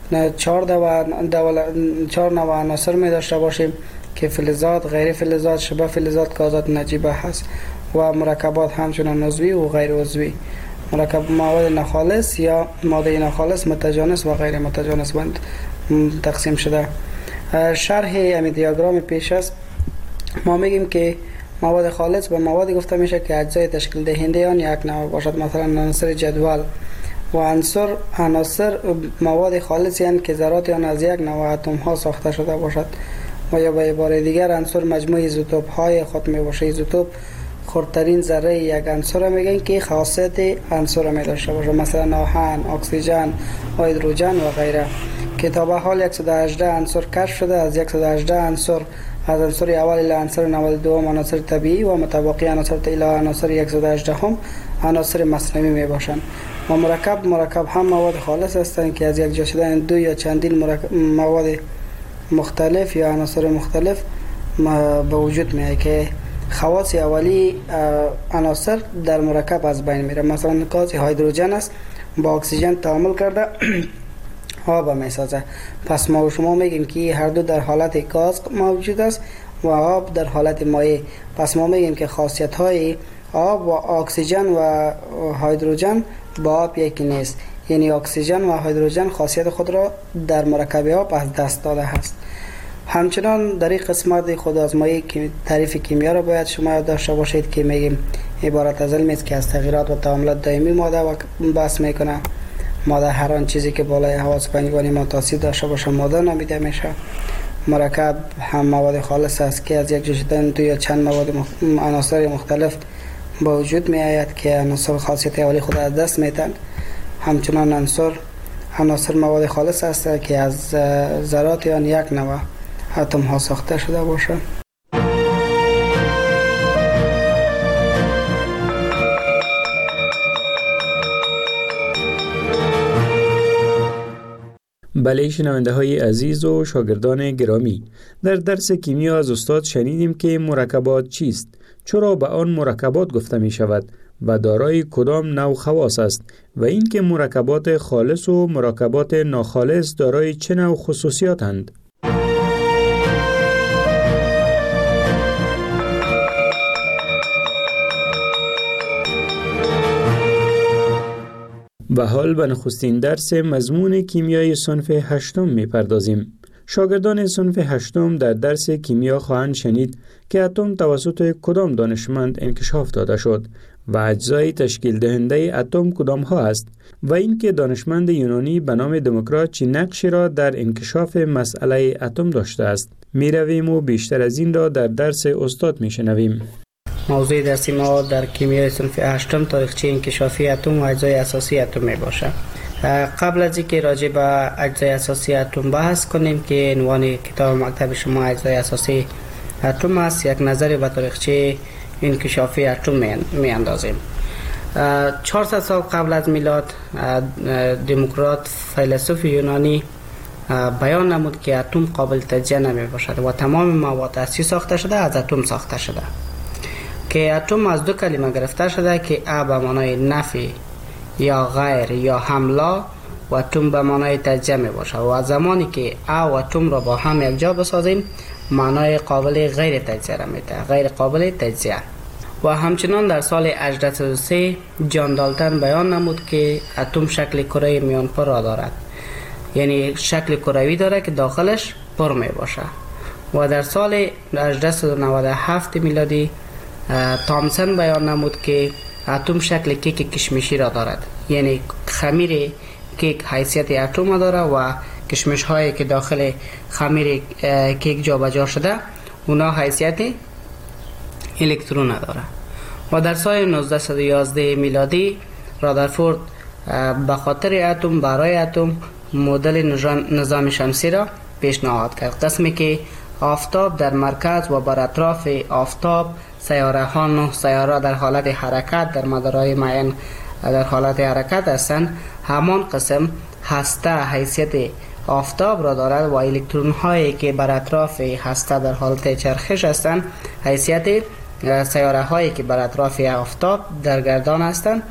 Speaker 4: 4 نوع عناصر می داشته باشیم که فلزات، غیر فلزات، شبه فلزات، گازات نجیبه هست و مرکبات همچنان عضوی و غیر عضوی. مرکب مواد ناخالص یا ماده ناخالص متجانس و غیر متجانس بند تقسیم شده. شرح همین دیاگرام پیش است. ما میگیم که مواد خالص به موادی گفته میشه که اجزای تشکیل دهنده آن یک نوع باشد، مثلا عناصر جدول. و عناصر مواد خالصی هستند که ذرات آن از یک نوع اتم ها ساخته شده باشد. و یا به عباره دیگر عنصر مجموع ایزوتوپ های خود می باشه. ایزوتوپ خردترین ذره یک عنصر میگن که خاصیت عنصر می داشته باشه، مثلا آهن، اکسیژن، هیدروژن و غیره. که تا به حال 118 عنصر کشف شده. از 118 عنصر از عنصر اول الی عنصر 92 عناصر طبیعی و متبقی عناصر الی عناصر 118 هم عناصر مصنوعی می باشند. و مرکب هم مواد خالص هستند که از یک جا شدن دو یا چندین مواد مختلف یا عناصر مختلف به وجود میاد که خواص اولی عناصر در مرکب از بین میره. مثلا گاز هیدروژن است، با اکسیژن تعامل کرده آب میسازه. پس ما و شما میگیم که هر دو در حالت گاز موجود است و آب در حالت مایع. پس ما میگیم که خاصیت های آب و اکسیژن و هیدروژن با آب یکی نیست، یعنی اکسیژن و هیدروژن خاصیت خود را در مرکب آب از دست داده است. همچنان در این قسمت خود آزمایی که تعریف کیمیا را باید شما یاد داشته باشید که میگیم عبارت از علمی است که از تغییرات و تعاملات دائمی ماده بحث میکنه. ماده هر آن چیزی که بالای حواس پنجگانه ما تاثیر داشته باشه ماده نامیده میشه. مرکب هم مواد خالص است که از یک جا شدن دو یا چند مواد عناصر مختلف با وجود می آید که عناصر خاصیت اولی خود از دست میدن. همچنان عناصر مواد خالص است که از ذرات آن یک نوع اتم ها ساخته شده باشه.
Speaker 3: بله شنونده های عزیز و شاگردان گرامی، در درس کیمیا از استاد شنیدیم که مرکبات چیست، چرا به آن مرکبات گفته می شود و دارای کدام نوع خواص است و اینکه مرکبات خالص و مرکبات ناخالص دارای چه نوع خصوصیاتند. و حال به نخستین درس مضمون کیمیای صنف هشتم می پردازیم. شاگردان صنف هشتم در درس کیمیا خواهند شنید که اتم توسط کدام دانشمند انکشاف داده شد و اجزای تشکیل دهنده اتم کدام ها است و اینکه دانشمند یونانی به نام دموکریت چه نقشی را در انکشاف مسئله اتم داشته است. می رویم و بیشتر از این را در درس استاد می شنویم.
Speaker 4: موضوع درسی ما در کیمیای صنف هشتم تاریخچه انکشافی اتم و اجزای اساسی اتم می باشد. قبل از اینکه راجع به اجزای اساسی اتم بحث کنیم که عنوان کتاب مکتب شما اجزای اساسی اتم است، یک نظر به تاریخچه انکشافی اتم می اندازیم. 400 سال قبل از میلاد دموکریت فیلسوف یونانی بیان نمود که اتم قابل تجزیه نمی باشد و تمام مواد هستی ساخته شده از اتم ساخته شده، که اتم از دو کلمه گرفته شده که ا به معنای نفی یا غیر یا حمله و اتم به معنای تجزیه می باشد و زمانی که ا و اتم را با هم یک جا بسازیم معنای قابل غیر تجزیه را میده، غیر قابل تجزیه. و همچنان در سال 1803 جان دالتن بیان نمود که اتم شکل کره میانپر را دارد، یعنی شکل کروی داره که داخلش پر می باشه. و در سال 1897 میلادی تامسون بیان نمود که اتم شکل کیک کشمشی را دارد، یعنی خمیر کیک حیثیت اتم داره و کشمش هایی که داخل خمیر کیک جابجا شده اونا حیثیت الکترون داره. و در سال 1911 میلادی رادرفورد به خاطر اتم برای اتم مدل نظام شمسی را پیشنهاد کرد، قسمی که آفتاب در مرکز و بر اطراف آفتاب سیاره ها 9 سیاره در حالت حرکت در مدارهای معین در حالت حرکت هستند. همان قسم هسته حیثیت آفتاب را دارد و الکترون هایی که بر اطراف هسته در حالت چرخش هستند حیثیت سیاره هایی که بر اطراف آفتاب در گردان هستند.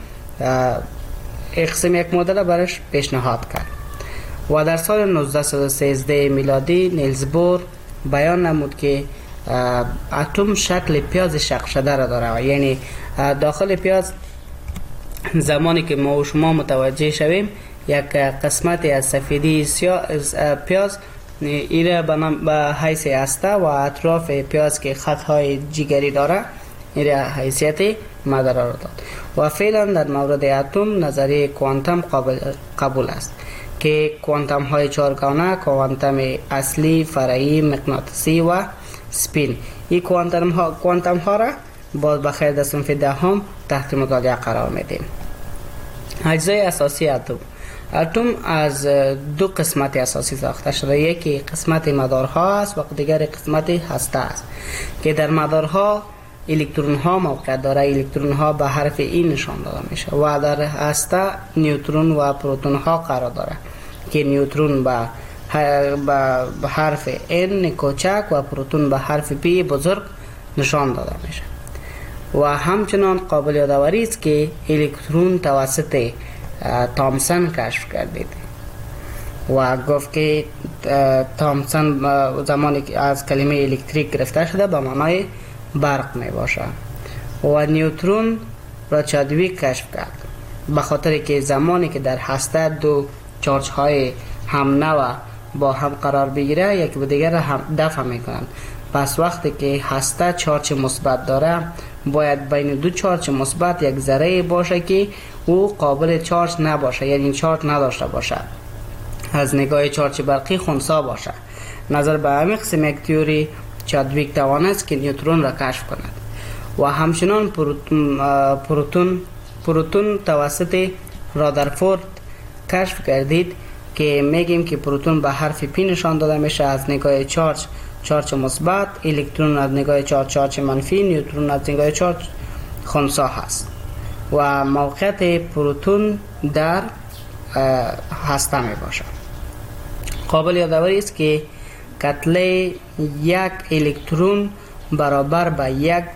Speaker 4: قسم یک مدل برش پیشنهاد کرد. و در سال 1913 میلادی نیلز بور بیان نمود که اتم شکل پیاز شق شده را داره، یعنی داخل پیاز زمانی که ما و شما متوجه شویم یک قسمتی از سفیدی پیاز ایره به حیث هسته و اطراف پیاز که خطهای جگری داره ایره حیثیت مدار را داد. و فعلا در مورد اتم نظریه کوانتم قبول است که کوانتم های چهارگانه، کوانتم اصلی، فرعی، مغناطیسی و سپین، این کوانتم ها را باز بخیر در صنف دهم تحت مطالعه قرار میدیم. اجزای اساسی اتم از دو قسمت اساسی ساخته شده، یکی قسمت مدارها است و دیگر قسمت هسته است که در مدارها الکترون ها موقعیت داره، الکترون ها به حرف ای نشان داده میشه و در هسته نیوترون و پروتون ها قرار داره که نیوترون به حرف N کوچک و پروتون به حرف P بزرگ نشان داده میشه. و همچنان قابل یادآوری است که الکترون توسط تامسون کشف گردید و گفت که تامسون زمانی که از کلمه الکتریک گرفته شده به معنای برق می باشه. و نیوترون را چادویک کشف کرد به خاطر که زمانی که در هسته دو چارج های هم نوع با هم قرار بگیره یکی به دیگر هم دفع میکنند. پس وقتی که هسته چارج مثبت داره باید بین دو چارج مثبت یک ذره باشه که او قابل چارج نباشه، یعنی چارج نداشته باشه، از نگاه چارج برقی خنثی باشه. نظر به همین قسم یک تئوری چادویک توانست که نیوترون را کشف کند. و همچنان پروتون توسط رادرفورد کشف گردید که میگیم که پروتون به حرف پی نشان داده میشه از نگاه چارج مثبت، الکترون از نگاه چارج منفی، نیوترون از نگاه چارج خنثی هست و موقعیت پروتون در هسته می باشد. قابل یادآوری است که کتله یک الکترون برابر به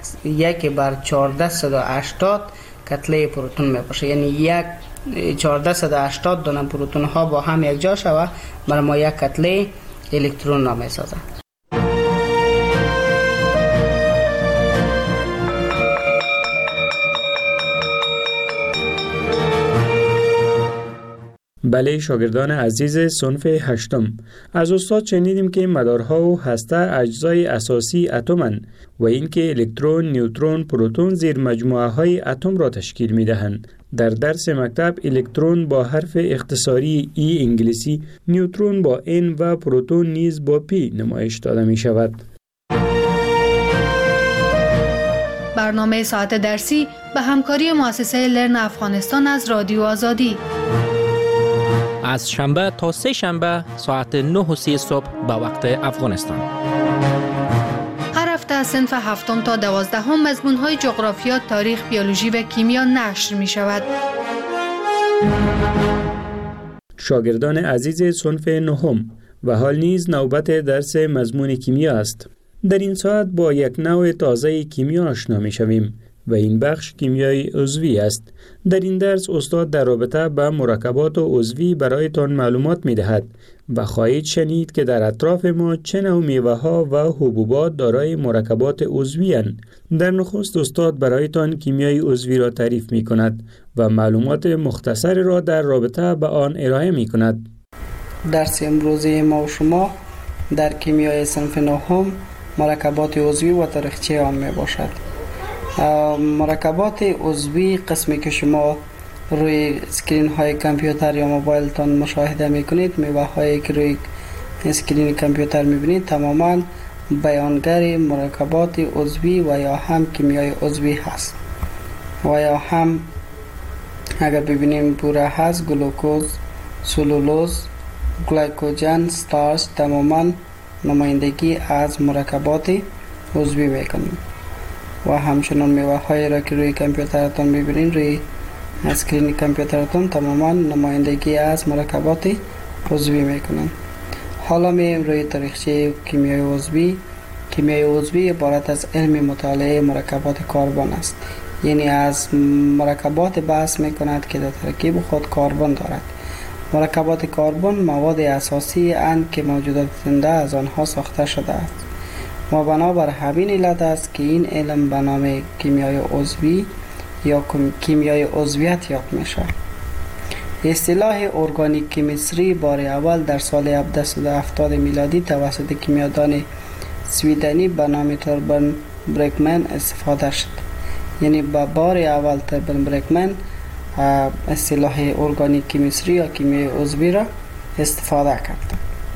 Speaker 4: 1/1480 کتله پروتون می باشه. یعنی 1480 دانه پروتون ها با هم یک جا شوه برای ما یک کتله الکترون را می سازد.
Speaker 3: بله شاگردان عزیز صنف هشتم، از استاد شنیدیم که مدارها و هسته اجزای اساسی اتم‌اند و اینکه الکترون، نیوترون، پروتون زیر مجموعه های اتم را تشکیل می دهند. در درس مکتب الکترون با حرف اختصاری ای انگلیسی، نیوترون با N و پروتون نیز با P نمایش داده می شود.
Speaker 5: برنامه ساعت درسی به همکاری مؤسسه لرن افغانستان از رادیو آزادی.
Speaker 7: از شنبه تا سه شنبه ساعت 9:30 صبح به وقت افغانستان.
Speaker 5: هر هفته از صنف هفتم تا 12 مضمون‌های جغرافیا، تاریخ، بیولوژی و کیمیا نشر می شود.
Speaker 3: شاگردان عزیز صنف نهم و حال نیز نوبت درس مضمون کیمیا است. در این ساعت با یک نوع تازه کیمیا آشنا می شویم و این بخش کیمیای عضوی است. در این درس استاد در رابطه با مرکبات عضوی برایتان معلومات می دهد و خواهید شنید که در اطراف ما چه نوع میوه ها و حبوبات دارای مرکبات عضوی اند. در نخست استاد برایتان کیمیای عضوی را تعریف می کند و معلومات مختصر را در رابطه با آن ارائه می کند.
Speaker 4: درس امروزی ما و شما در کیمیای صنف نهم مرکبات عضوی و تاریخچه آن می باشد. مرکبات عضوی قسمی که شما روی اسکرین های کامپیوتر یا موبایل تان مشاهده میکنید، میوه هایی که روی اسکرین کامپیوتر میبینید تماما بیانگر مرکبات عضوی و یا هم کیمیای عضوی هست و یا هم اگر ببینیم بوره هست، گلوکوز، سلولوز، گلیکوژن، ستارچ تماما نمایندگی از مرکبات عضوی میکنیم. و همچنان میوه هایی را که روی کامپیوترتان میبینید روی اسکرین کامپیوترتان تماما نمایندگی از مرکبات عضوی میکنند. حالا میایم روی تاریخچه کیمیای عضوی. کیمیای عضوی عبارت از علم مطالعه مرکبات کربن است، یعنی از مرکبات بحث میکند که در ترکیب خود کربن دارد. مرکبات کربن مواد اساسی اند که موجودات زنده از آنها ساخته شده است و بنابر همین علت است که این علم به نام کیمیای عضوی یا کیمیای عضویت یاد میشه. اصطلاح ارگانیک کیمستری بار اول در سال 1770 میلادی توسط کیمیادان سویدنی به نام توربن برکمن استفاده شد. یعنی به بار اول توربن برکمن اصطلاح ارگانیک کیمستری یا کیمیای عضوی را استفاده کرد.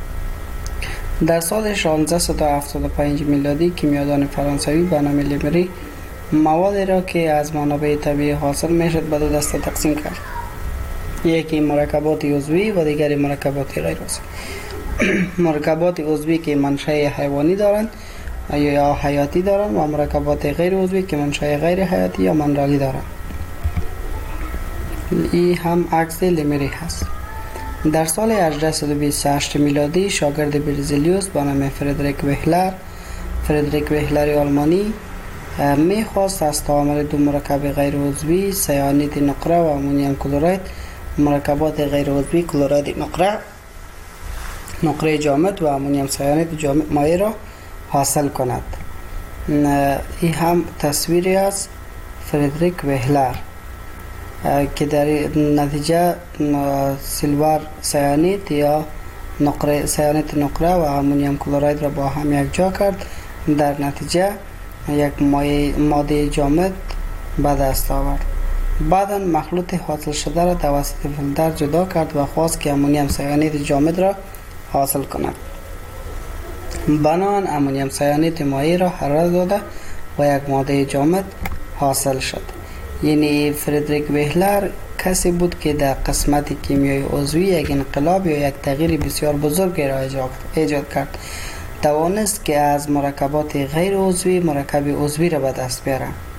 Speaker 4: در سال 1675 میلادی کیمیادان فرانسوی به نام لیمری مواد را که از منابع طبیعی حاصل میشد به دو دسته تقسیم کرد. یکی مرکبات عضوی و دیگری مرکبات غیر عضوی. مرکبات عضوی که منشأ حیوانی دارند یا حیاتی دارند و مرکبات غیر عضوی که منشأ غیر حیاتی یا منرالی دارند. این هم عکس لیمری هست. در سال 1828 میلادی شاگرد برزیلیوس به نام فردریک وهلر آلمانی میخواست از تعامل دو مرکب غیر عضوی سیانید نقره و امونیم کلورید مرکبات غیر عضوی کلورید نقره جامد و امونیم سیانید جامد مایع را حاصل کند. این هم تصویری از فردریک وهلر که در نتیجه سیلور سیانید یا سیانید نقره و امونیم کلورید را با هم یک جا کرد. در نتیجه یک ماده جامد به دست آورد. بعدا مخلوط حاصل شده را توسط فیلتر جدا کرد و خواست که امونیم سیانید جامد را حاصل کند. بنابراین امونیم سیانید مایع را حرارت داده و یک ماده جامد حاصل شد. یعنی فردریک وهلر کسی بود که در قسمت کیمیای عضوی یک انقلاب یا یک تغییر بسیار بزرگ را ایجاد کرد. توانست که از مرکبات غیر عضوی مرکب عضوی را به دست بیاره.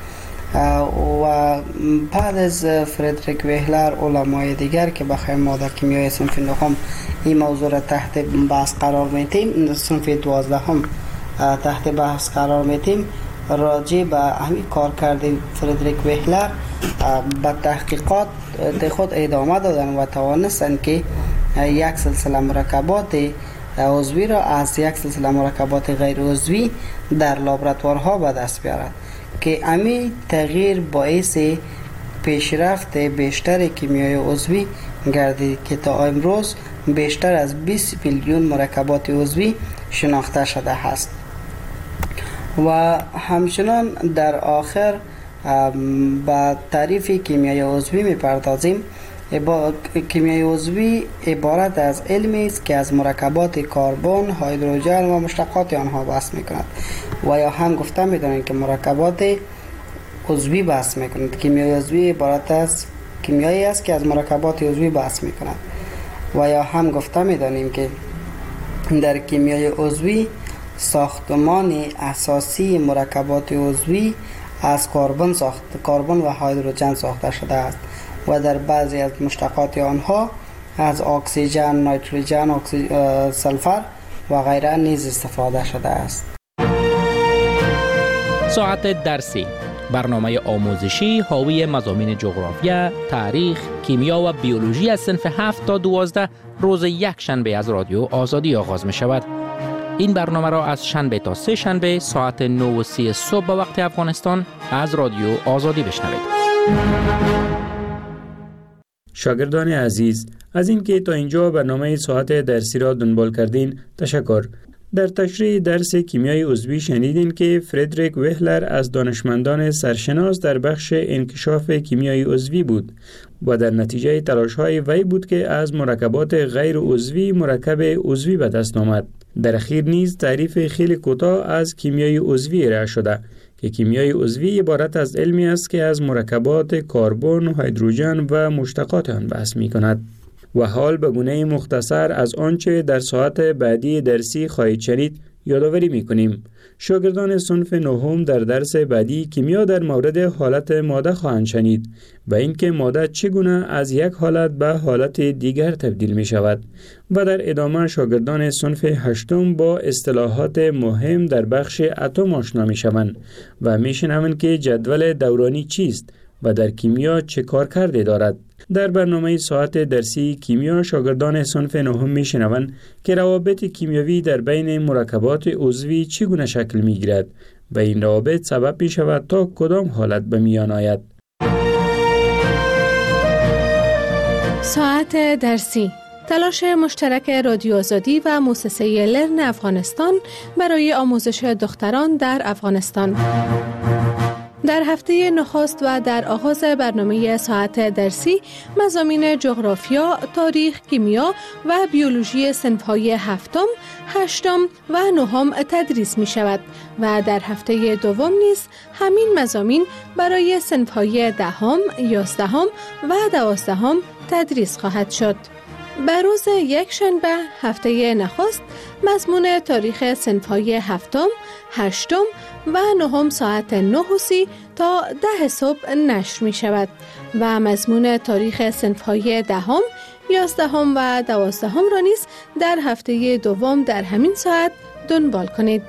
Speaker 4: و بعد از فردریک وهلر علمای دیگر که بخوایم ما در کیمیای صنف نهم این موضوع را تحت بحث قرار میتیم، صنف 12 هم تحت بحث قرار میتیم، راجع به همین کارکرد فردریک وهلر به تحقیقات خود ادامه دادن و توانستن که یک سلسله مرکبات عضوی را از یک سلسله مرکبات غیر عضوی در لابراتوارها به دست بیارند که همین تغییر باعث پیشرفت بیشتر کیمیای عضوی گردید که تا امروز بیشتر از 20 میلیون مرکبات عضوی شناخته شده است. و همچنان در آخر با تعریف کیمیای عضوی میپردازیم. کیمیای عضوی عبارت از علمی است که از مرکبات کربن، هیدروژن و مشتقات آنها بحث میکند و یا هم گفته میدانیم که مرکبات عضوی بحث میکند. کیمیای عضوی عبارت از کیمیایی است که از مرکبات عضوی بحث میکند و یا هم گفته میدانیم که در کیمیای عضوی ساختمان اساسی مرکبات عضوی از کربن و هیدروژن ساخته شده است و در بعضی از مشتقات آنها از اکسیژن، نیتروژن، سلفر و غیره نیز استفاده شده است.
Speaker 7: ساعت درسی، برنامه آموزشی حاوی مضامین جغرافیا، تاریخ، کیمیا و بیولوژی از صنف 7 تا 12 روز یک شنبه از رادیو آزادی آغاز می شود. این برنامه را از شنبه تا سه شنبه ساعت 9:30 صبح به وقت افغانستان از رادیو آزادی بشنوید.
Speaker 3: شاگردان عزیز، از اینکه تا اینجا برنامه ساعت درسی را دنبال کردین تشکر. در تشریح درس کیمیای عضوی شنیدین که فردریک وهلر از دانشمندان سرشناس در بخش انکشاف کیمیای عضوی بود و در نتیجه تلاش‌های وی بود که از مرکبات غیر عضوی مرکب عضوی به دست آمد. در اخیر نیز تعریف خیلی کوتاه از کیمیای عضوی ارائه شده که کیمیای عضوی عبارت از علمی است که از مرکبات کربن، هیدروژن و مشتقات آن بحث می‌کند. و حال به گونه مختصر از آنچه در ساعت بعدی درسی خواهید شنید یادآوری می‌کنیم. شاگردان صنف نهم در درس بعدی کیمیا در مورد حالت ماده خواهند شنید و اینکه ماده چگونه از یک حالت به حالت دیگر تبدیل می شود و در ادامه شاگردان صنف هشتم با اصطلاحات مهم در بخش اتم آشنا می شوند و می شنوند که جدول دورانی چیست و در کیمیا چه کارکردی دارد. در برنامه ساعت درسی کیمیا شاگردان صنف نهم میشنوند که روابط کیمیایی در بین مرکبات عضوی چگونه شکل میگیرد و این روابط سبب می شود تا کدام حالت به میان آید.
Speaker 5: ساعت درسی، تلاش مشترک رادیو آزادی و مؤسسه لرن افغانستان برای آموزش دختران در افغانستان. در هفته نخست و در آغاز برنامه ساعت درسی مضامین جغرافیا، تاریخ، کیمیا و بیولوژی صنف‌های هفتم، هشتم و نهم تدریس می شود و در هفته دوم نیز همین مضامین برای صنف‌های دهم، یازدهم و دوازدهم تدریس خواهد شد. بر روز یک شنبه هفته نخست مضمون تاریخ صنف‌های هفتم، هشتم و نهم ساعت 9:30 تا 10 صبح نشر می شود و مضمون تاریخ صنف‌های دهم، یازدهم و دوازدهم را نیز در هفته دوم در همین ساعت دنبال کنید.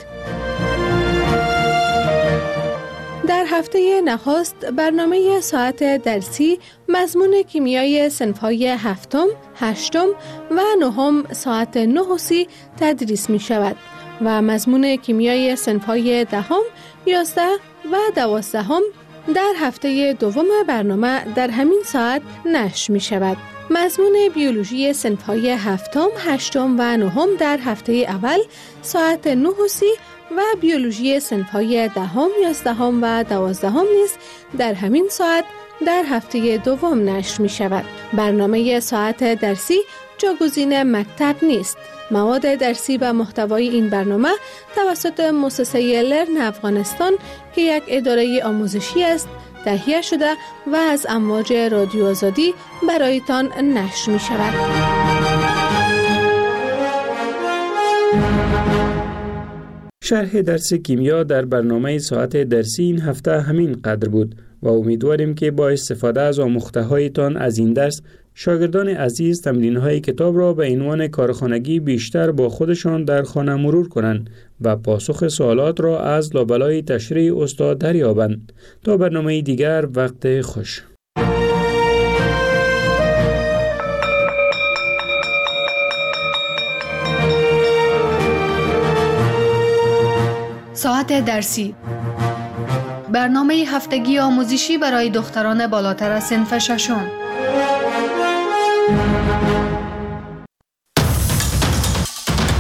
Speaker 5: در هفته نخست برنامه ساعت درسی مضمون کیمیای صنف‌های هفتم، هشتم و نهم ساعت 9:30 تدریس می شود و مضمون کیمیای صنف‌های دهم، 11 و 12 در هفته دوم برنامه در همین ساعت نشر می شود. مضمون بیولوژی صنف‌های هفتم، هشتم و نهم در هفته اول ساعت 9:30 و بیولوژی صنف‌های دهم، 11 و 12 نیز در همین ساعت در هفته دوم نشر می شود. برنامه ساعت درسی جاگزین مکتب نیست. مواد درسی و محتوای این برنامه توسط مؤسسه لرن افغانستان که یک اداره آموزشی است تهیه شده و از امواج رادیو آزادی برایتان نشر می شود.
Speaker 3: شرح درس کیمیا در برنامه ساعت درسی این هفته همین قدر بود. و امیدواریم که با استفاده از آموخته هایتان از این درس شاگردان عزیز تمرین های کتاب را به عنوان کارخانگی بیشتر با خودشان در خانه مرور کنند و پاسخ سوالات را از لابلای تشریح استاد دریابند. تا برنامه دیگر، وقت خوش.
Speaker 5: ساعت درسی، برنامه هفتگی آموزشی برای دختران بالاتر از صنف ششم.